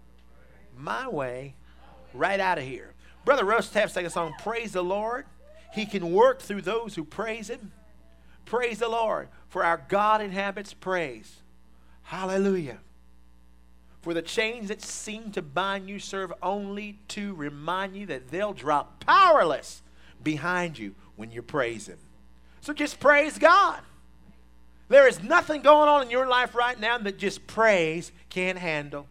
A: my way right out of here. Brother Russ Taft sang a song, Praise the Lord. He can work through those who praise him. Praise the Lord, for our God inhabits praise. Hallelujah. For the chains that seem to bind you serve only to remind you that they'll drop powerless behind you when you praise him. So just praise God. There is nothing going on in your life right now that just praise can't handle.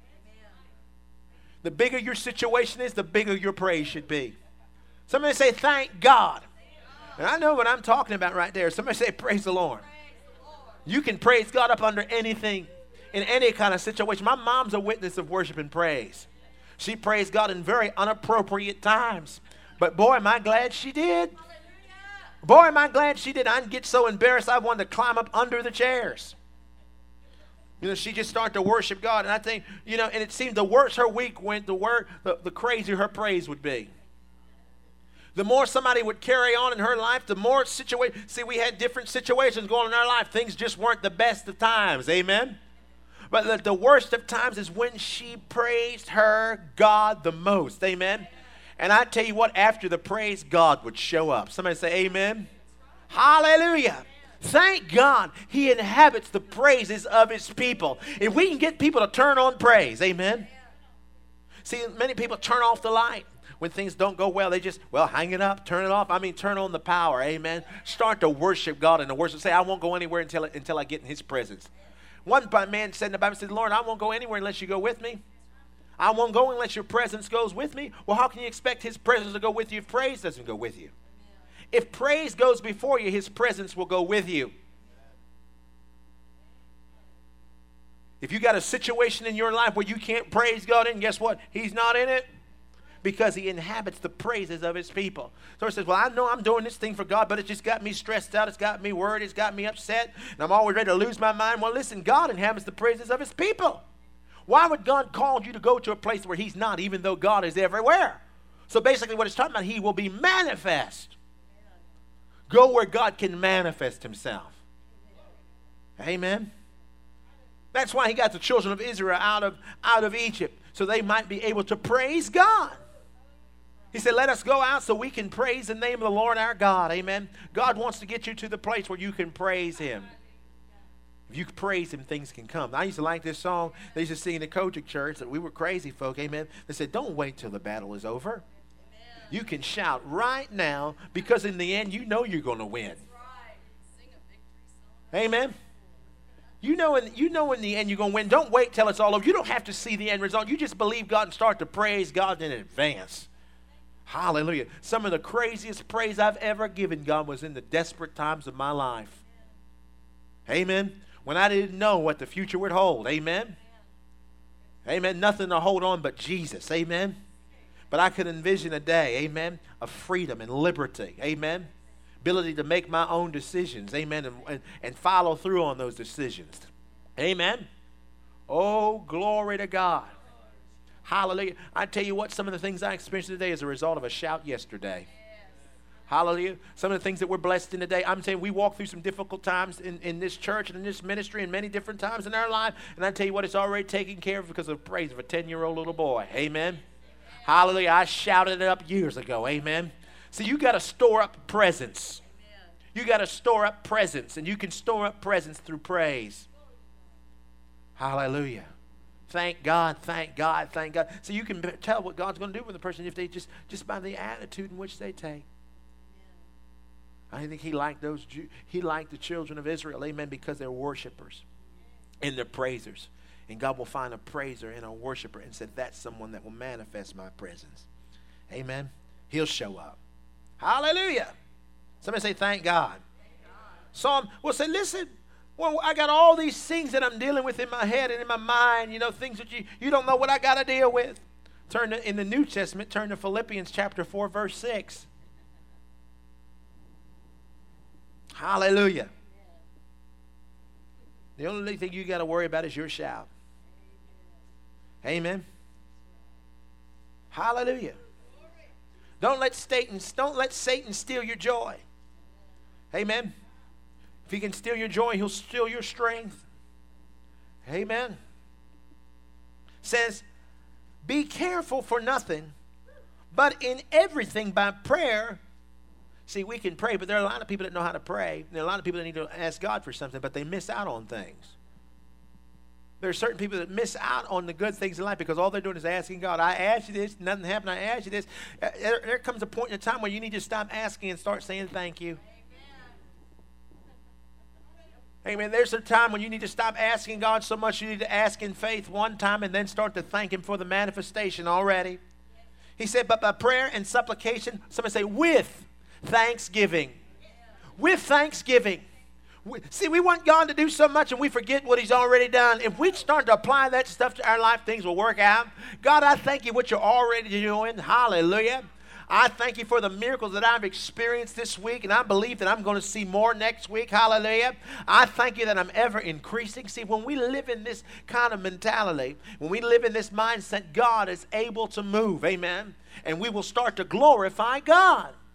A: The bigger your situation is, the bigger your praise should be. Somebody say, thank God. And I know what I'm talking about right there. Somebody say, praise the Lord. You can praise God up under anything, in any kind of situation. My mom's a witness of worship and praise. She praised God in very inappropriate times. But boy, am I glad she did. Boy, am I glad she did. I'd get so embarrassed I wanted to climb up under the chairs. You know, she just started to worship God. And I think, you know, and it seemed the worse her week went, the, wor- the, the crazier her praise would be. The more somebody would carry on in her life, the more situation. See, we had different situations going on in our life. Things just weren't the best of times. Amen? But the, the worst of times is when she praised her God the most. Amen? And I tell you what, after the praise, God would show up. Somebody say amen. Hallelujah. Thank God he inhabits the praises of his people. If we can get people to turn on praise, amen. See, many people turn off the light when things don't go well. They just, well, hang it up, turn it off. I mean, turn on the power, amen. Start to worship God in the worship. Say, I won't go anywhere until, until I get in his presence. One man said in the Bible, said, Lord, I won't go anywhere unless you go with me. I won't go unless your presence goes with me. Well, how can you expect his presence to go with you if praise doesn't go with you? If praise goes before you, his presence will go with you. If you got a situation in your life where you can't praise God in, guess what? He's not in it because he inhabits the praises of his people. So he says, well, I know I'm doing this thing for God, but it just got me stressed out. It's got me worried. It's got me upset. And I'm always ready to lose my mind. Well, listen, God inhabits the praises of his people. Why would God call you to go to a place where he's not, even though God is everywhere? So basically what it's talking about, he will be manifest. Go where God can manifest himself. Amen. That's why he got the children of Israel out of, out of Egypt, so they might be able to praise God. He said, let us go out so we can praise the name of the Lord our God. Amen. God wants to get you to the place where you can praise him. If you praise him, things can come. I used to like this song. They used to sing in the Kojic church that we were crazy folk. Amen. They said, don't wait till the battle is over. You can shout right now because in the end, you know you're going to win. Amen. You know, in, you know in the end you're going to win. Don't wait till it's all over. You don't have to see the end result. You just believe God and start to praise God in advance. Hallelujah. Some of the craziest praise I've ever given God was in the desperate times of my life. Amen. When I didn't know what the future would hold. Amen. Amen. Nothing to hold on but Jesus. Amen. But I could envision a day, amen, of freedom and liberty, amen, ability to make my own decisions, amen, and, and, and follow through on those decisions, amen. Oh, glory to God. Hallelujah. I tell you what, some of the things I experienced today is a result of a shout yesterday. Hallelujah. Some of the things that we're blessed in today, I'm saying we walk through some difficult times in, in this church and in this ministry and many different times in our life, and I tell you what, it's already taken care of because of the praise of a ten-year-old little boy, amen. Hallelujah. I shouted it up years ago. Amen. So you got to store up presence. Amen. You got to store up presence, and you can store up presence through praise. Hallelujah. Thank God, thank God, thank God. So you can tell what God's going to do with a person if they just, just by the attitude in which they take. Amen. I think he liked those, he liked the children of Israel, amen, because they're worshipers and they're praisers. And God will find a praiser and a worshiper and said, that's someone that will manifest my presence. Amen. He'll show up. Hallelujah. Somebody say, thank God. Thank God. Psalm, well, say, listen, well, I got all these things that I'm dealing with in my head and in my mind, you know, things that you, you don't know what I got to deal with. Turn to, in the New Testament, turn to Philippians chapter four, verse six. Hallelujah. The only thing you got to worry about is your shout. Amen. Hallelujah. Don't let Satan, don't let Satan steal your joy. Amen. If he can steal your joy, he'll steal your strength. Amen. Says, be careful for nothing, but in everything by prayer. See, we can pray, but there are a lot of people that know how to pray. There are a lot of people that need to ask God for something, but they miss out on things. There are certain people that miss out on the good things in life because all they're doing is asking God, I asked you this, nothing happened, I asked you this. There, there comes a point in time where you need to stop asking and start saying thank you. Amen. Amen. There's a time when you need to stop asking God so much you need to ask in faith one time and then start to thank him for the manifestation already. He said, but by prayer and supplication, somebody say, with thanksgiving. With thanksgiving. We, see, we want God to do so much and we forget what he's already done. If we start to apply that stuff to our life, things will work out. God, I thank you what you're already doing. Hallelujah. I thank you for the miracles that I've experienced this week, and I believe that I'm going to see more next week. Hallelujah. I thank you that I'm ever increasing. See, when we live in this kind of mentality, when we live in this mindset, God is able to move. Amen. And we will start to glorify God.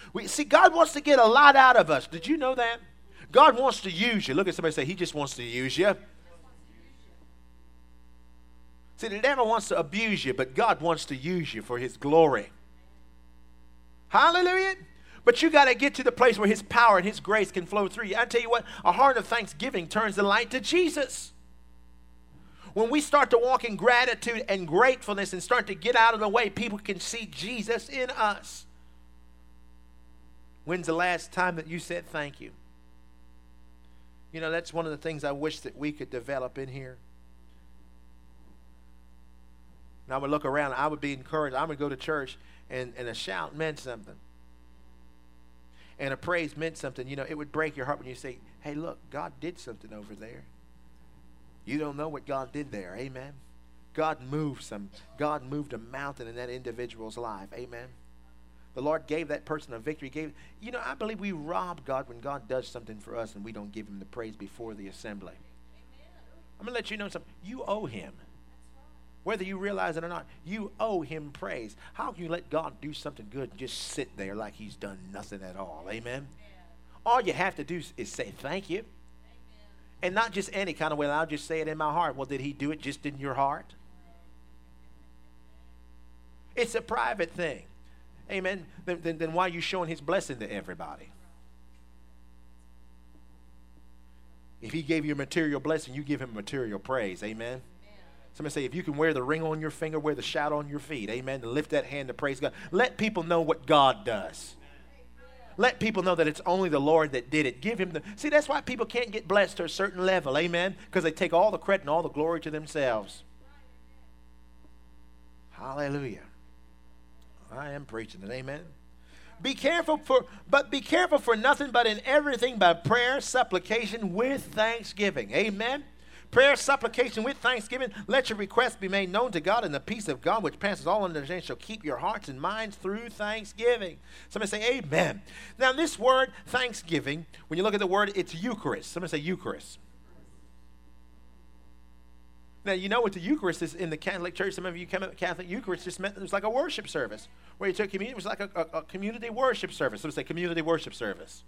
A: We, see, God wants to get a lot out of us. Did you know that? God wants to use you. Look at somebody and say, he just wants to use you. See, the devil wants to abuse you, but God wants to use you for his glory. Hallelujah. But you got to get to the place where his power and his grace can flow through you. I tell you what, a heart of thanksgiving turns the light to Jesus. When we start to walk in gratitude and gratefulness and start to get out of the way, people can see Jesus in us. When's the last time that you said thank you? You know, that's one of the things I wish that we could develop in here. And I would look around, I would be encouraged. I would go to church, and, and a shout meant something. And a praise meant something. You know, it would break your heart when you say, hey, look, God did something over there. You don't know what God did there. Amen. God moved some. God moved a mountain in that individual's life. Amen. The Lord gave that person a victory. Gave, you know, I believe we rob God when God does something for us and we don't give him the praise before the assembly. I'm going to let you know something. You owe him. Whether you realize it or not, you owe him praise. How can you let God do something good and just sit there like he's done nothing at all? Amen? All you have to do is say thank you. And not just any kind of way. I'll just say it in my heart. Well, did he do it just in your heart? It's a private thing. Amen. Then, then, then why are you showing his blessing to everybody? If he gave you a material blessing, you give him material praise. Amen. Somebody say, if you can wear the ring on your finger, wear the shout on your feet. Amen. To lift that hand to praise God. Let people know what God does. Let people know that it's only the Lord that did it. Give him the... See, that's why people can't get blessed to a certain level. Amen. Because they take all the credit and all the glory to themselves. Hallelujah. I am preaching it. Amen. Be careful for, but be careful for nothing but in everything by prayer, supplication with thanksgiving. Amen. Prayer, supplication with thanksgiving. Let your requests be made known to God, and the peace of God, which passes all understanding, shall keep your hearts and minds through thanksgiving. Somebody say amen. Now this word thanksgiving, when you look at the word, it's Eucharist. Somebody say Eucharist. Now, you know what the Eucharist is in the Catholic Church. Some of you come up with Catholic Eucharist, just meant it was like a worship service. Where you took communion, it was like a, a, a community worship service. Somebody say community worship service.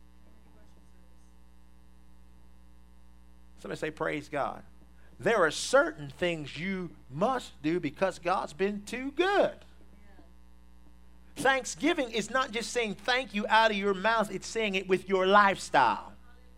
A: Somebody say praise God. There are certain things you must do because God's been too good. Thanksgiving is not just saying thank you out of your mouth. It's saying it with your lifestyle.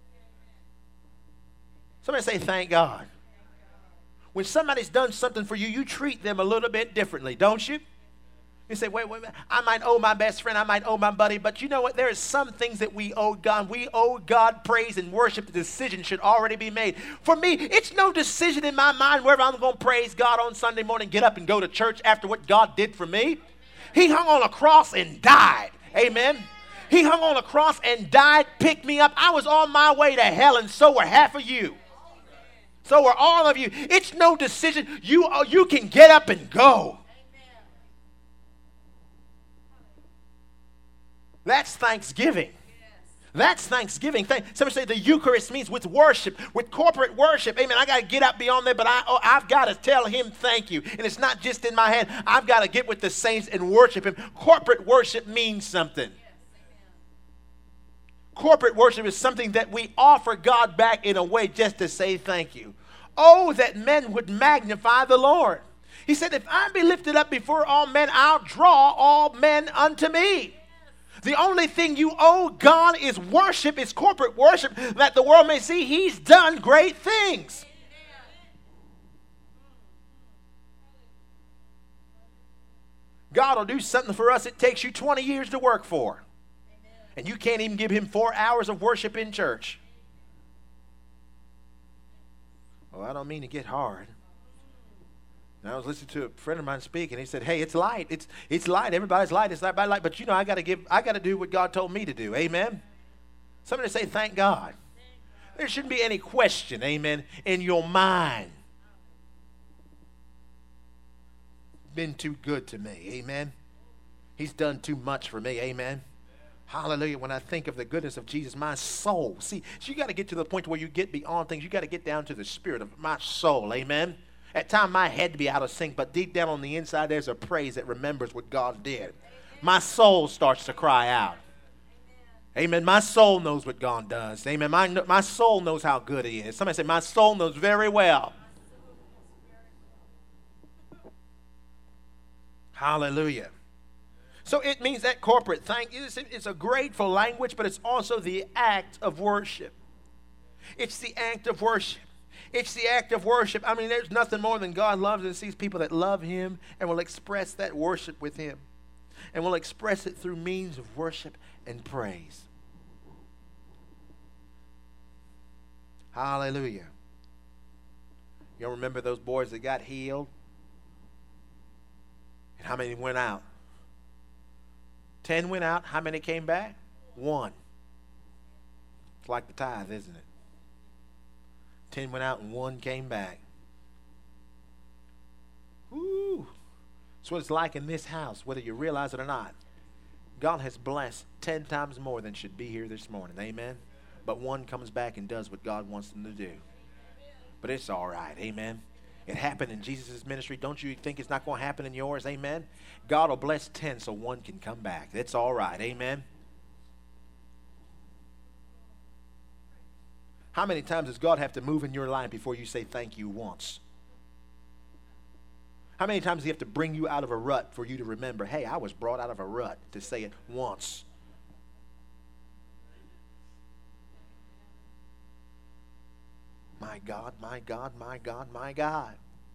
A: Somebody say thank God. When somebody's done something for you, you treat them a little bit differently, don't you? You say, wait, wait, wait, I might owe my best friend, I might owe my buddy, but you know what? There are some things that we owe God. We owe God praise and worship. The decision should already be made. For me, it's no decision in my mind whether I'm going to praise God on Sunday morning, get up and go to church after what God did for me. He hung on a cross and died. Amen. He hung on a cross and died, picked me up. I was on my way to hell, and so were half of you. So are all of you. It's no decision. You, uh, you can get up and go. That's thanksgiving. That's thanksgiving. Somebody say the Eucharist means with worship, with corporate worship. Amen. I got to get out beyond there, but I, oh, I've got to tell him thank you. And it's not just in my head. I've got to get with the saints and worship him. Corporate worship means something. Corporate worship is something that we offer God back in a way just to say thank you. Oh, that men would magnify the Lord. He said, if I be lifted up before all men, I'll draw all men unto me. The only thing you owe God is worship, is corporate worship, that the world may see he's done great things. God will do something for us it takes you twenty years to work for. And you can't even give him four hours of worship in church. Well, I don't mean to get hard. And I was listening to a friend of mine speak, and he said, hey, it's light. It's it's light. Everybody's light. It's light by light. But, you know, I got to give. I got to do what God told me to do. Amen? Somebody say, thank God. There shouldn't be any question, amen, in your mind. Been too good to me. Amen? He's done too much for me. Amen? Hallelujah. When I think of the goodness of Jesus, my soul. See, so you got to get to the point where you get beyond things. You got to get down to the spirit of my soul. Amen? At times, my head to be out of sync, but deep down on the inside, there's a praise that remembers what God did. My soul starts to cry out. Amen. My soul knows what God does. Amen. My, my soul knows how good he is. Somebody say, my soul knows very well. Hallelujah. So it means that corporate thank you. It's a grateful language, but it's also the act of worship. It's the act of worship. It's the act of worship. I mean, there's nothing more than God loves and sees people that love him and will express that worship with him. And will express it through means of worship and praise. Hallelujah. You remember those boys that got healed? And how many went out? Ten went out. How many came back? One. It's like the tithe, isn't it? Ten went out and one came back. Woo! That's what it's like in this house, whether you realize it or not. God has blessed ten times more than should be here this morning. Amen? But one comes back and does what God wants them to do. But it's all right. Amen? It happened in Jesus' ministry. Don't you think it's not going to happen in yours? Amen? God will bless ten so one can come back. It's all right. Amen? How many times does God have to move in your life before you say thank you once? How many times does he have to bring you out of a rut for you to remember, hey, I was brought out of a rut, to say it once? My God, my God, my God, my God.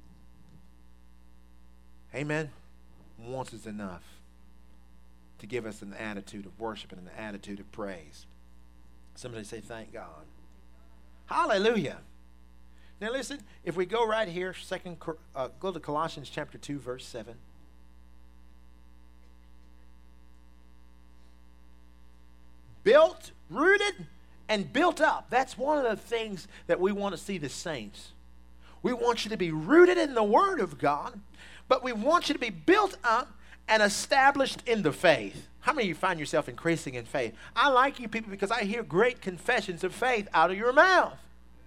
A: Amen? Once is enough to give us an attitude of worship and an attitude of praise. Somebody say, thank God. Hallelujah. Now listen, if we go right here, second, uh, go to Colossians chapter two, verse seven. Built, rooted, and built up. That's one of the things that we want to see the saints. We want you to be rooted in the Word of God, but we want you to be built up and established in the faith. How many of you find yourself increasing in faith? I like you people because I hear great confessions of faith out of your mouth.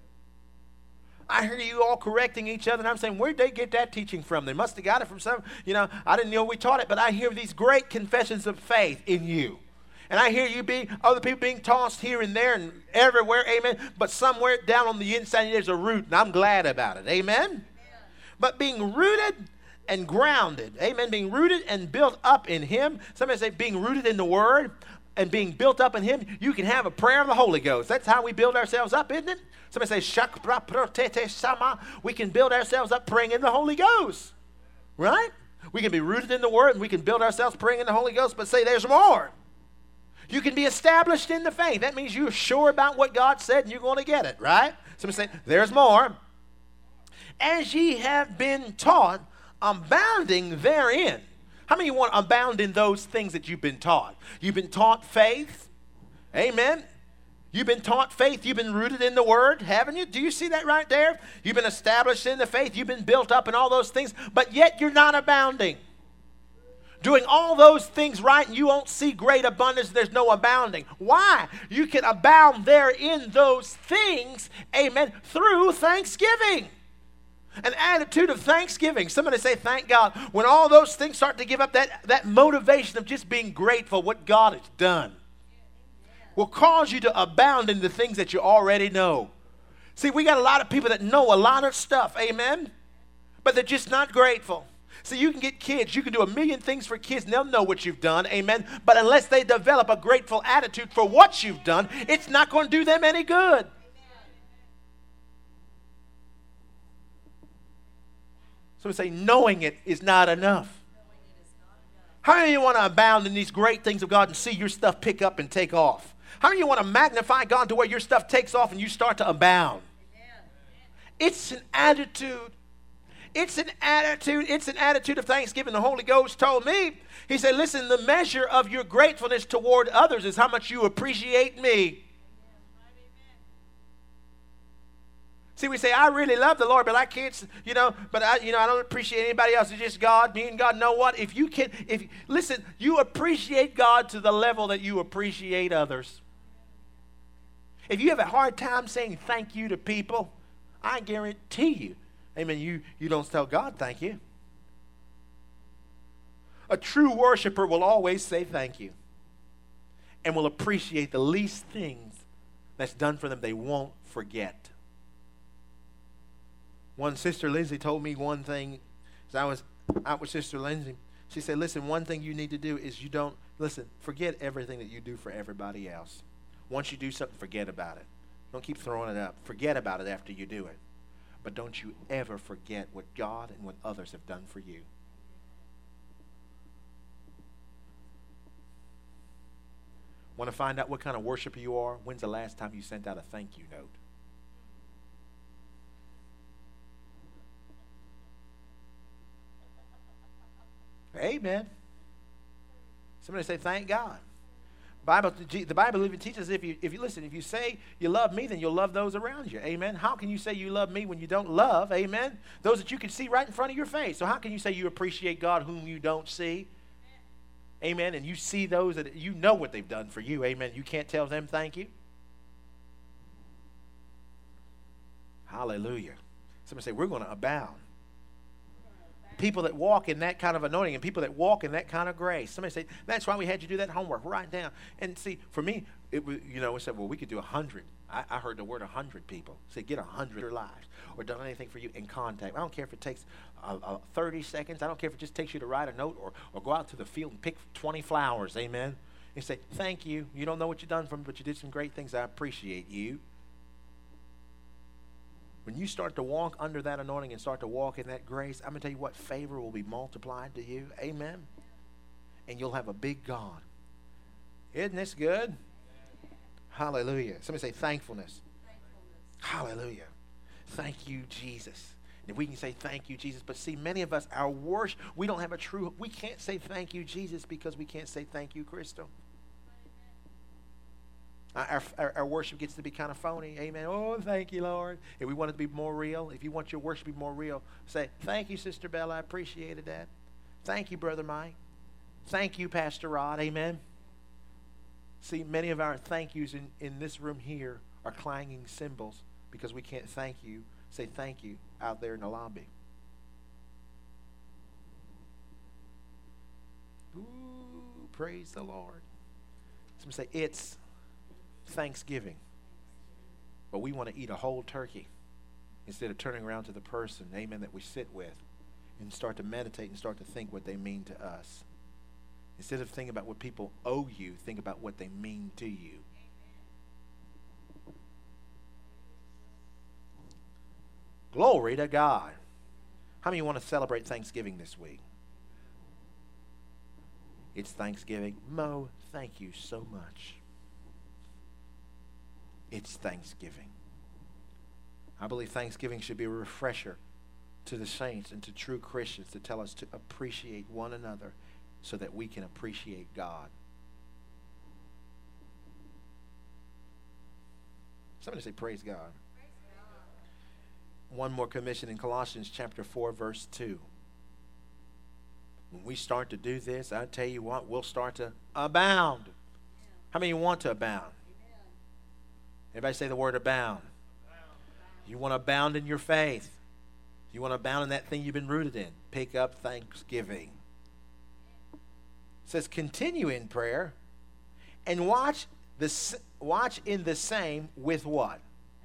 A: I hear you all correcting each other, and I'm saying, where'd they get that teaching from? They must have got it from some, you know, I didn't know we taught it, but I hear these great confessions of faith in you. And I hear you being, other people being tossed here and there and everywhere, amen. But somewhere down on the inside, there's a root, and I'm glad about it, amen. Amen. But being rooted and grounded, amen, being rooted and built up in him. Somebody say being rooted in the Word and being built up in him. You can have a prayer of the Holy Ghost. That's how we build ourselves up, isn't it? Somebody say, we can build ourselves up praying in the Holy Ghost, right? We can be rooted in the Word, and we can build ourselves praying in the Holy Ghost, but say there's more. You can be established in the faith. That means you're sure about what God said, and you're going to get it, right? Somebody say, there's more. As ye have been taught, abounding therein. How many of you want to abound in those things that you've been taught? You've been taught faith. Amen. You've been taught faith. You've been rooted in the Word, haven't you? Do you see that right there? You've been established in the faith. You've been built up in all those things, but yet you're not abounding. Doing all those things right, and you won't see great abundance. There's no abounding. Why? You can abound there in those things, amen, through thanksgiving. An attitude of thanksgiving. Somebody say, thank God. When all those things start to give up, that, that motivation of just being grateful what God has done will cause you to abound in the things that you already know. See, we got a lot of people that know a lot of stuff, amen, but they're just not grateful. See, you can get kids, you can do a million things for kids, and they'll know what you've done, amen, but unless they develop a grateful attitude for what you've done, it's not going to do them any good. So we say, knowing it is not enough. How many of you want to abound in these great things of God and see your stuff pick up and take off? How many of you want to magnify God to where your stuff takes off and you start to abound? It's an attitude. It's an attitude. It's an attitude of thanksgiving. The Holy Ghost told me, he said, listen, the measure of your gratefulness toward others is how much you appreciate me. See, we say, I really love the Lord, but I can't, you know, but I, you know, I don't appreciate anybody else. It's just God, me and God. Know what? If you can, if, listen, you appreciate God to the level that you appreciate others. If you have a hard time saying thank you to people, I guarantee you, amen, you, you don't tell God thank you. A true worshiper will always say thank you. and will appreciate the least things that's done for them, they won't forget. One Sister Lindsay told me one thing as I was out with Sister Lindsay. She said, listen, one thing you need to do is you don't, listen, forget everything that you do for everybody else. Once you do something, forget about it. Don't keep throwing it up. Forget about it after you do it. But don't you ever forget what God and what others have done for you. Want to find out what kind of worshiper you are? When's the last time you sent out a thank you note? Amen. Somebody say, thank God. Bible, the Bible even teaches if you, if you listen, if you say you love me, then you'll love those around you. Amen. How can you say you love me when you don't love? Amen. Those that you can see right in front of your face. So how can you say you appreciate God whom you don't see? Amen. And you see those that you know what they've done for you. Amen. You can't tell them thank you. Hallelujah. Somebody say, we're going to abound. People that walk in that kind of anointing and people that walk in that kind of grace. Somebody say, that's why we had you do that homework. Write down. And see, for me, it was, you know, we said, well, we could do a hundred. I, I heard the word a hundred people. Say, get a hundred lives or done anything for you in contact. I don't care if it takes uh, uh, thirty seconds. I don't care if it just takes you to write a note or, or go out to the field and pick twenty flowers. Amen. And say, thank you. You don't know what you've done for me, but you did some great things. I appreciate you. When you start to walk under that anointing and start to walk in that grace, I'm going to tell you what, favor will be multiplied to you. Amen. And you'll have a big God. Isn't this good? Hallelujah. Somebody say thankfulness. Thankfulness. Hallelujah. Thank you, Jesus. And we can say thank you, Jesus. But see, many of us, our worship, we don't have a true, we can't say thank you, Jesus, because we can't say thank you, Crystal. Our, our, our worship gets to be kind of phony. Amen. Oh, thank you, Lord. If we want it to be more real, if you want your worship to be more real, say, thank you, Sister Bella. I appreciated that. Thank you, Brother Mike. Thank you, Pastor Rod. Amen. See, many of our thank yous in, in this room here are clanging cymbals because we can't thank you, say thank you out there in the lobby. Ooh, praise the Lord. Somebody say, it's Thanksgiving, but we want to eat a whole turkey instead of turning around to the person, amen, that we sit with and start to meditate and start to think what they mean to us. Instead of thinking about what people owe you, think about what they mean to you. Glory to God. How many want to celebrate Thanksgiving this week? It's Thanksgiving. Mo, thank you so much. It's Thanksgiving. I believe Thanksgiving should be a refresher to the saints and to true Christians to tell us to appreciate one another so that we can appreciate God. Somebody say, praise God. Praise God. One more commission in Colossians chapter four, verse two. When we start to do this, I tell you what, we'll start to abound. How many want to abound? Everybody say the word abound. You want to abound in your faith. You want to abound in that thing you've been rooted in. Pick up thanksgiving. It says continue in prayer and watch the watch in the same with what?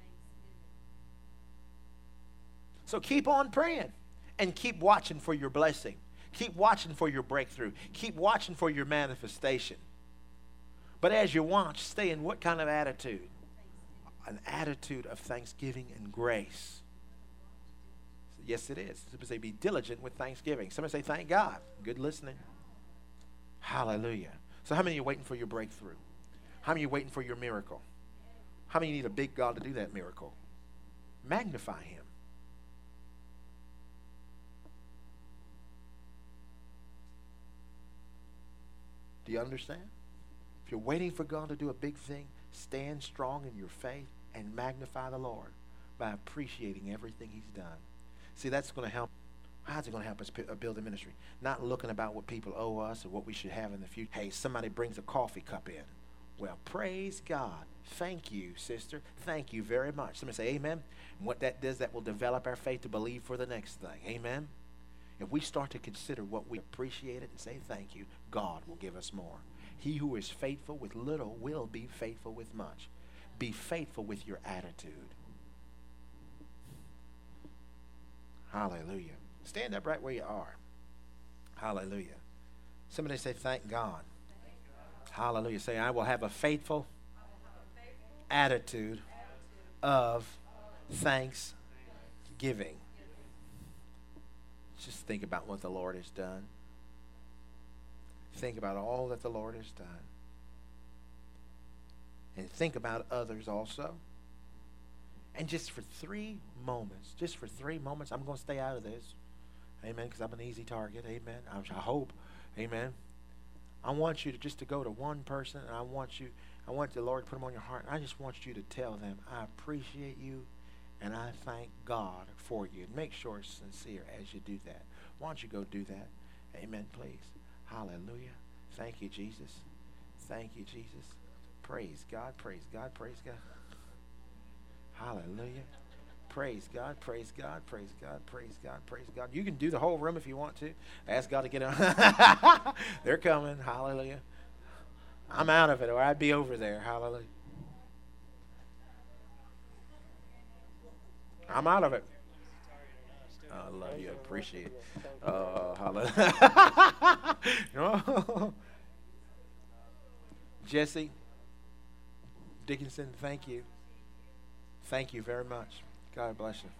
A: So keep on praying and keep watching for your blessing. Keep watching for your breakthrough. Keep watching for your manifestation. But as you watch, stay in what kind of attitude? An attitude of thanksgiving and grace. Yes, it is. Somebody say, be diligent with thanksgiving. Somebody say, thank God. Good listening. Hallelujah. So how many are waiting for your breakthrough? How many are waiting for your miracle? How many need a big God to do that miracle? Magnify him. Do you understand? If you're waiting for God to do a big thing, stand strong in your faith and magnify the Lord by appreciating everything he's done. See, that's going to help. How's it going to help us build a ministry? Not looking about what people owe us or what we should have in the future. Hey, somebody brings a coffee cup in. Well, praise God. Thank you, sister. Thank you very much. Somebody say amen. And what that does, that will develop our faith to believe for the next thing. Amen. If we start to consider what we appreciate it and say thank you, God will give us more. He who is faithful with little will be faithful with much. Be faithful with your attitude. Hallelujah. Stand up right where you are. Hallelujah. Somebody say, thank God. Hallelujah. Say, I will have a faithful attitude of thanksgiving. Just think about what the Lord has done. Think about all that the Lord has done. And think about others also. And just for three moments, just for three moments, I'm going to stay out of this. Amen, because I'm an easy target. Amen. I, I hope. Amen. I want you to just to go to one person, and I want you, I want the Lord to put them on your heart. I just want you to tell them, I appreciate you, and I thank God for you. And make sure it's sincere as you do that. Why don't you go do that? Amen, please. Hallelujah. Thank you, Jesus. Thank you, Jesus. Praise God, praise God, praise God. Hallelujah. Praise God, praise God, praise God, praise God, praise God. You can do the whole room if you want to. Ask God to get on. They're coming. Hallelujah. I'm out of it, or I'd be over there. Hallelujah. I'm out of it. I love you. I appreciate it. Uh, hallelujah. Jesse Dickinson, thank you. Thank you very much. God bless you.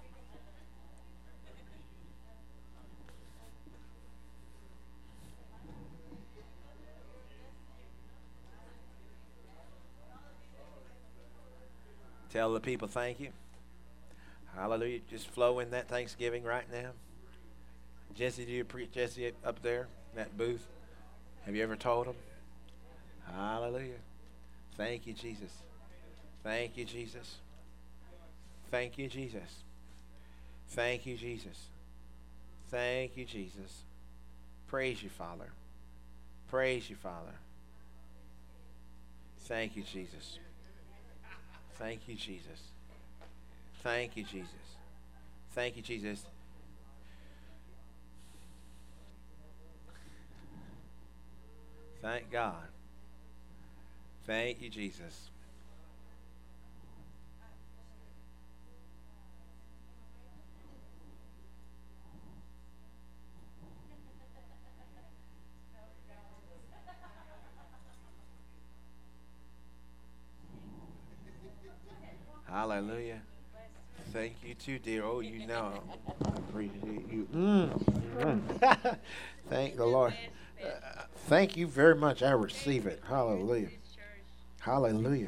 A: Tell the people thank you. Hallelujah. Just flow in that Thanksgiving right now. Jesse, do you pre- Jesse up there in that booth? Have you ever told him? Hallelujah. Thank you, Jesus. Thank you, Jesus. Thank you, Jesus. Thank you, Jesus. Thank you, Jesus. Praise you, Father. Praise you, Father. Thank you, Jesus. Thank you, Jesus. Thank you, Jesus. Thank you, Jesus. Thank God. Thank you, Jesus. Hallelujah. Thank you too, dear. Oh, you know, I appreciate you. Mm. Thank the Lord. Uh, thank you very much. I receive it. Hallelujah. Hallelujah.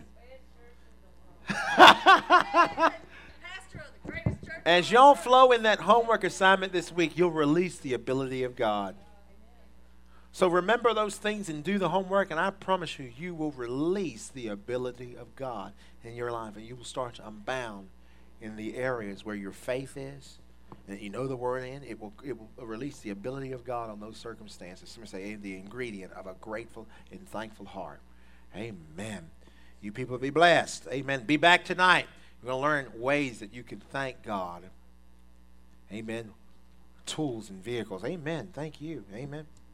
A: As y'all flow in that homework assignment this week, you'll release the ability of God. So remember those things and do the homework, and I promise you, you will release the ability of God in your life, and you will start to abound in the areas where your faith is, and you know the word in. It will it will release the ability of God on those circumstances. Somebody say, the ingredient of a grateful and thankful heart. Amen. You people be blessed. Amen. Be back tonight. We're going to learn ways that you can thank God. Amen. Tools and vehicles. Amen. Thank you. Amen.